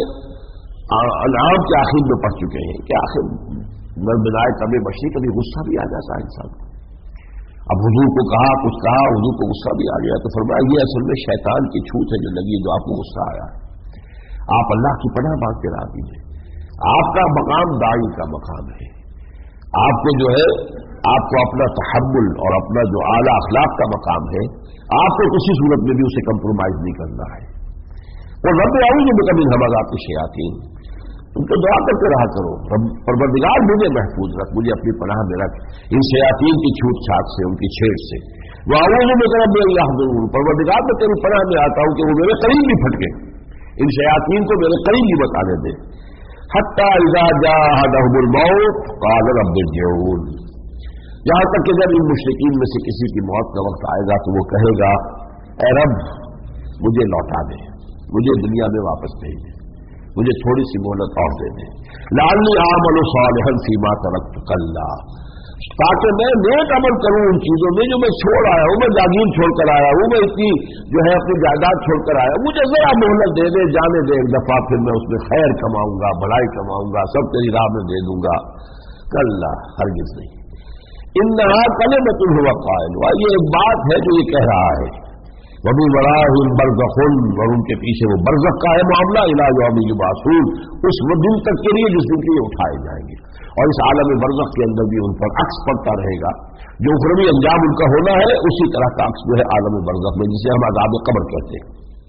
انعام کے آخر میں پڑھ چکے ہیں کہ آخر بنائے طبع بشری کبھی غصہ بھی آ جاتا ہے انسان کو۔ اب حضور کو کہا کچھ کہا، حضور کو غصہ بھی آ گیا، تو فرمایا یہ اصل میں شیطان کی چھوٹ ہے جو لگی جو آپ کو غصہ آیا ہے، آپ اللہ کی پناہ مانگ کے رہا کیجیے۔ آپ کا مقام داعی کا مقام ہے، آپ کو جو ہے آپ کو اپنا تحمل اور اپنا جو اعلیٰ اخلاق کا مقام ہے، آپ کو کسی صورت میں بھی اسے کمپرومائز نہیں کرنا ہے۔ اور رب اعوذ بک من ھمزات الشیاطین، تم تو دعا کرتے رہا کرو پروردگار مجھے محفوظ رکھ، مجھے اپنی پناہ میں رکھ ان شیاطین کی چھوٹ چھاٹ سے، ان کی چھیڑ سے۔ واعوذ بک رب ان یحضرون، پروردگار میں تیری پناہ میں آتا ہوں کہ وہ میرے قریب بھی پھٹکے، ان شیاطین کو میرے قریب بھی بتانے دے۔ حتی اذا جاء احدهم الموت قال رب ارجعون، یہاں تک کہ جب ان مشرکین میں سے کسی کی موت کا وقت آئے گا تو وہ کہے گا اے رب مجھے لوٹا دے، مجھے دنیا میں واپس بھیج دے، مجھے تھوڑی سی مہلت اور دے دیں، لعلی اعمل صالحا فیما ترکت کلا، تاکہ میں نیک عمل کروں ان چیزوں میں جو میں چھوڑ آیا ہوں، میں جاگیر چھوڑ کر آیا ہوں، میں اتنی جو ہے اپنی جائیداد چھوڑ کر آیا ہوں، مجھے ذرا مہلت دے دے، جانے دے ایک دفعہ، پھر میں اس میں خیر کماؤں گا، بھلائی کماؤں گا، سب تیری راہ میں دے دوں گا۔ کلا، ہرگز نہیں، انہا کلمۃ هو قائلها، یہ ایک بات ہے جو یہ کہہ رہا ہے، وَمِن وَرَائِهِمْ بَرْزَخٌ، اور ان کے پیچھے وہ برزخ کا ہے معاملہ، إِلَىٰ يَوْمِ يُبْعَثُونَ، اس دن تک کے لیے جس دن کے لیے اٹھائے جائیں گے، اور اس عالم برزخ کے اندر بھی ان پر عکس پڑتا رہے گا، جو اخروی انجام ان کا ہونا ہے اسی طرح کا عکس جو ہے عالم برزخ میں، جسے ہم عذاب قبر کہتے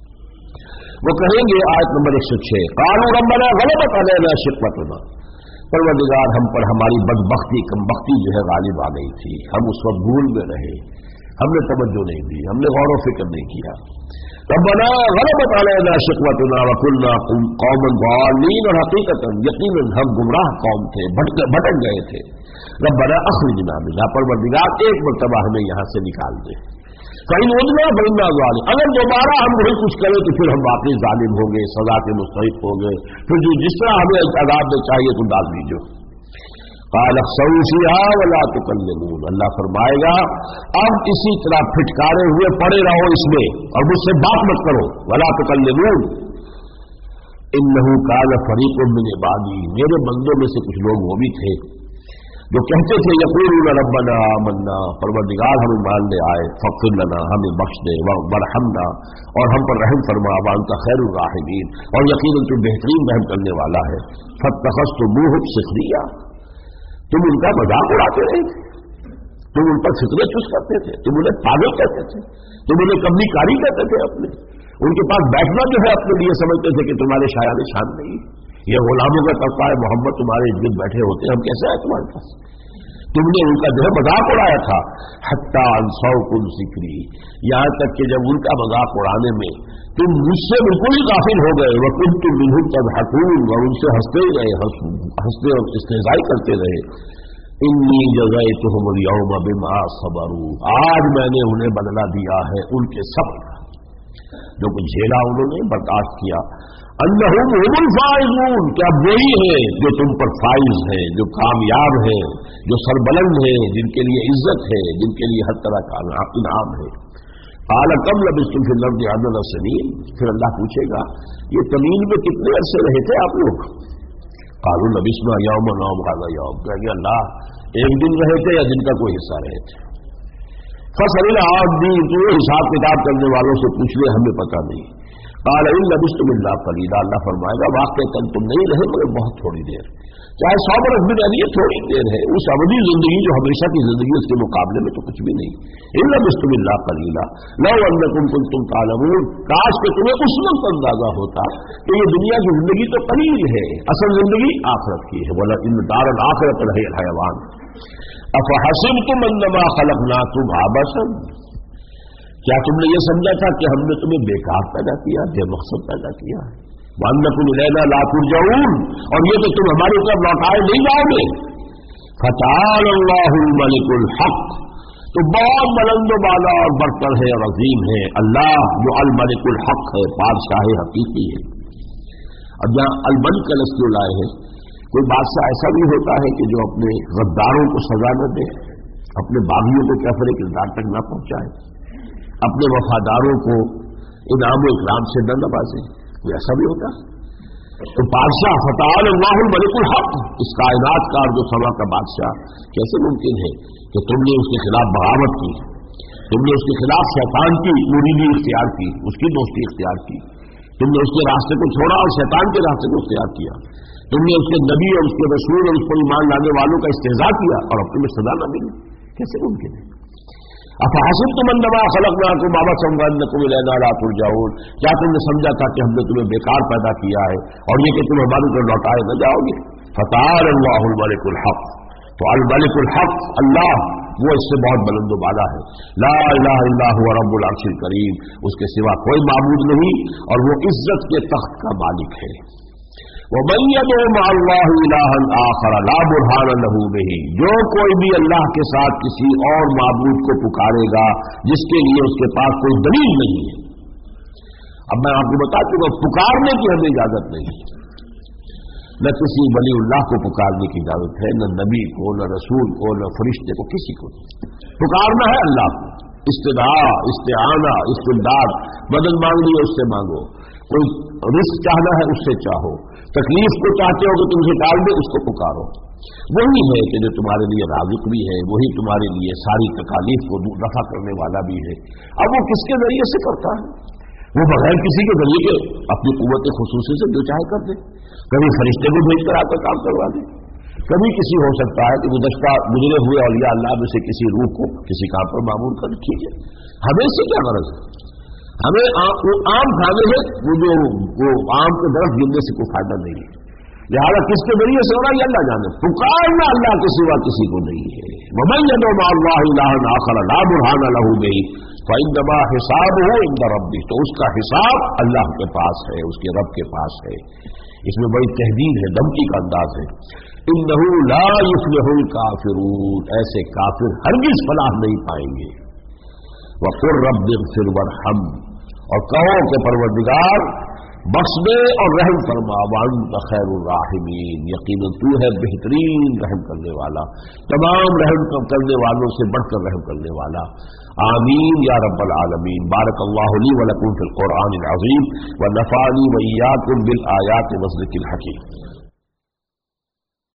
ہیں۔ وہ کہیں گے آیت نمبر 106، قالوا ربنا غلبت علينا شقوتنا، پروردگار ہم پر ہماری بدبختی کمبختی جو ہے غالب آ گئی تھی، ہم اس وقت بھول میں رہے، ہم نے توجہ نہیں دی، ہم نے غور و فکر نہیں کیا۔ ربنا غلبت علینا شقوتنا وکنا قوما ضالین، اور حقیقتاً یقیناً ہم گمراہ قوم تھے، بھٹک گئے تھے۔ ربنا اخرجنا منها، پروردگار ایک مرتبہ ہمیں یہاں سے نکال دے۔ فإن عدنا فإنا ظالمون، اگر دوبارہ ہم وہی کچھ کریں تو پھر ہم واقعی ظالم ہوں گے، سزا کے مستحق ہوں گے، پھر جو جس طرح ہمیں عذاب میں چاہیے تو ڈال دیجیے۔ قال اخسئوا فيها ولا تكلمون، اللہ فرمائے گا اب اسی طرح پھٹکارے ہوئے پڑے رہو اس میں اور مجھ سے بات مت کرو، ولا تكلمون انه كان فريق من عبادي، میرے بندوں میں سے کچھ لوگ وہ بھی تھے جو کہتے تھے یقولون ربنا آمنا، پروردگار ہم ایمان لے آئے، فاغفر لنا، ہمیں بخش دے، وارحمنا، اور ہم پر رحم فرما، وانت خیر الراحمین، اور یقیناً تو بہترین رحم کرنے والا ہے۔ فاتخذتموهم سخریا، تم ان کا مذاق اڑاتے رہے تھے، تم ان پر فطرے چوس کرتے تھے، تم انہیں پاگل کہتے تھے، تم انہیں کبھی کاری کہتے تھے، اپنے ان کے پاس بیٹھنا جو ہے اپنے لیے سمجھتے تھے کہ تمہارے شایان شان نہیں، یہ غلاموں کا طبقہ ہے، محمد تمہارے ارد بیٹھے ہوتے ہیں، ہم کیسے آئے تمہارے پاس؟ تم نے ان کا جو ہے مذاق اڑایا تھا۔ حتی انسوکم ذکری، یہاں تک کہ جب ان کا مذاق اڑانے میں تم مجھ سے بالکل ہی غافل ہو گئے، وکنتم منہم تضحکون، اور ان سے ہنستے ہی رہے، ہنستے اور استہزاء کرتے رہے۔ انی جزیتہم اليوم بما صبروا، آج میں نے انہیں بدلہ دیا ہے ان کے صبر کا، جو کچھ جھیلا انہوں نے برداشت کیا۔ انہم هم الفائزون، کیا وہی ہیں جو تم پر فائز ہیں، جو کامیاب ہیں، جو سربلند ہیں، جن کے لیے عزت ہے، جن کے لیے ہر طرح کا انعام ہے۔ قال کم لبثتم فی الارض عدد سنین، پھر اللہ پوچھے گا یہ زمین میں کتنے عرصے رہے تھے آپ لوگ؟ قالوا لبثنا یوما او بعض یوم، کہ اللہ एक दिन रहे थे या दिन का कोई हिस्सा रहे थे। फसल आदमी तो हिसाब किताब करने वालों से पूछ ले, हमें पता नहीं। काल इन लबिस्तुम इल्ला कलीला, अल्लाह फरमाएगा वाकई कल तुम नहीं रहे मगर बहुत थोड़ी देर, चाहे 100 बरस भी रही है थोड़ी देर है, उस अवधि जिंदगी जो हमेशा की जिंदगी उसके मुकाबले में तो कुछ भी नहीं। इन लबिस्तुम इल्ला कलीला लौ अन्नकुम कुंतुम तालमून, काश कि तुम्हें उस वक्त अंदाजा होता कि ये दुनिया की जिंदगी तो कलील है, असल जिंदगी आखिरत की है। बोला इन दारुल आखिरत है हयवान अफहसिबतुम अन्नमा खलकनाकुम आबसन, क्या तुमने ये समझा था कि हमने तुम्हें बेकार पैदा किया, बेमकसद पैदा किया। वअन्नकुम इलैना ला तुरजऊन, और ये कि तुम हमारी तरफ लौटाए नहीं जाओगे। फतआला अल्लाहुल मलिकुल हक, तो बहुत बुलंद बाला और बरतर है और अजीम है अल्लाह जो अल मलिकुल हक है, बादशाह हकीकी है। अब जहाँ अल मलिक का लफ्ज़ क्यों लाए हैं, कोई बादशाह ऐसा भी होता है कि जो अपने गद्दारों को सजा न दे, अपने बागियों को कैफरे किरदार तक न पहुंचाए, अपने वफादारों को इनाम इकराम से न नवाजे, कोई ऐसा भी होता है। तो बादशाह फतआल अल्लाहुल मलिकुल हक, इस कायनात का और जो समा का बादशाह, कैसे मुमकिन है कि तुमने उसके खिलाफ बगावत की, तुमने उसके खिलाफ शैतान की मुरीदी इख्तियार की, उसकी दोस्ती इख्तियार की, तुमने उसके रास्ते को छोड़ा और शैतान के रास्ते को इख्तियार किया, तुमने उसके नबी और उसके रसूल और उस पर ईमान लाने वालों का इस्तेज़ा किया और अब तुम्हें सजा न मिली, कैसे मुमकिन है। अफहसिबतुम अन्नमा खलकनाकुम आबसन वअन्नकुम इलैना ला तुरजऊन, क्या तुमने समझा था कि हमने तुम्हें बेकार पैदा किया है और ये कि तुम हमारी तरफ लौटाए न जाओगे। फतआला अल्लाहुल मलिकुल हक, तो अल मलिकुल हक अल्लाह वो इससे बहुत बुलंद बाला है। ला इलाहा इल्ला हुवा रब्बुल अर्शिल करीम, उसके सिवा कोई माबूद नहीं और वो इज्जत के तख्त का मालिक है। वमन यदउ मअल्लाहि इलाहन आखर ला बुरहान लहू बिही, जो कोई भी अल्लाह के साथ किसी और माबूद को पुकारेगा जिसके लिए उसके पास कोई दलील नहीं है। अब मैं आपको बता चुका, पुकारने की हमें इजाजत नहीं है, न किसी वलीउल्लाह को पुकारने की इजाजत है, न नबी को, न रसूल को, न फरिश्ते को, किसी को पुकारना है अल्लाह को। इस्तिदा, इस्तिआना, इस्तिमदाद, मदद मांगनी है उससे मांगो, कोई रिस्क चाहना है उससे चाहो, तकलीफ को चाहते हो कि तुमसे टाल दे उसको पुकारो। वही है कि जो तुम्हारे लिए राज़िक भी है, वही तुम्हारे लिए सारी तकालीफ को रफा करने वाला भी है। अब वो किसके जरिए से करता है, वो बगैर किसी के जरिए के अपनी कुव्वत खुसूसी से जो चाहे कर दे। कभी फरिश्ते को भेज कर आकर काम करवा दे, कभी किसी हो सकता है कि गुजरे हुए औलिया अल्लाह में से किसी रूह को किसी काम पर मामूल कर, ठीक है। हमें इससे क्या गरज है, हमें आम खाने से वो आम के दरख्त गिरने से कोई फायदा नहीं है, लिहाजा किसके जरिए से हो रहा है अल्लाह जाने। पुकारना अल्लाह के सिवा किसी को नहीं है। वमन यदउ मअल्लाहि इलाहन आखर ला बुरहान लहू बिही फइन्नमा हिसाबुहु इंद रब्बिह, तो उसका हिसाब अल्लाह के पास है, उसके रब के पास है। इसमें बड़ी तहदीद है, धमकी का अंदाज है। इन्नहु ला युफ्लिहुल काफिरून, ऐसे काफिर हरगिज फलाह नहीं पाएंगे। वक़ुल रब्बिग़फिर वरहम, और कहो कि परवरदिगार बख्श दे और रहम फरमा, वअन्त खैरुर राहिमीन, यकीनन तू है बेहतरीन रहम करने वाला, तमाम रहम करने वालों से बढ़कर रहम करने वाला। आमीन या रब्बल आलमीन। बारकल्लाहु ली व लकुम फिल कुरआनिल अज़ीम व नफ़अनी व इय्याकुम बिल आयाति व ज़िक्रिल हकीम।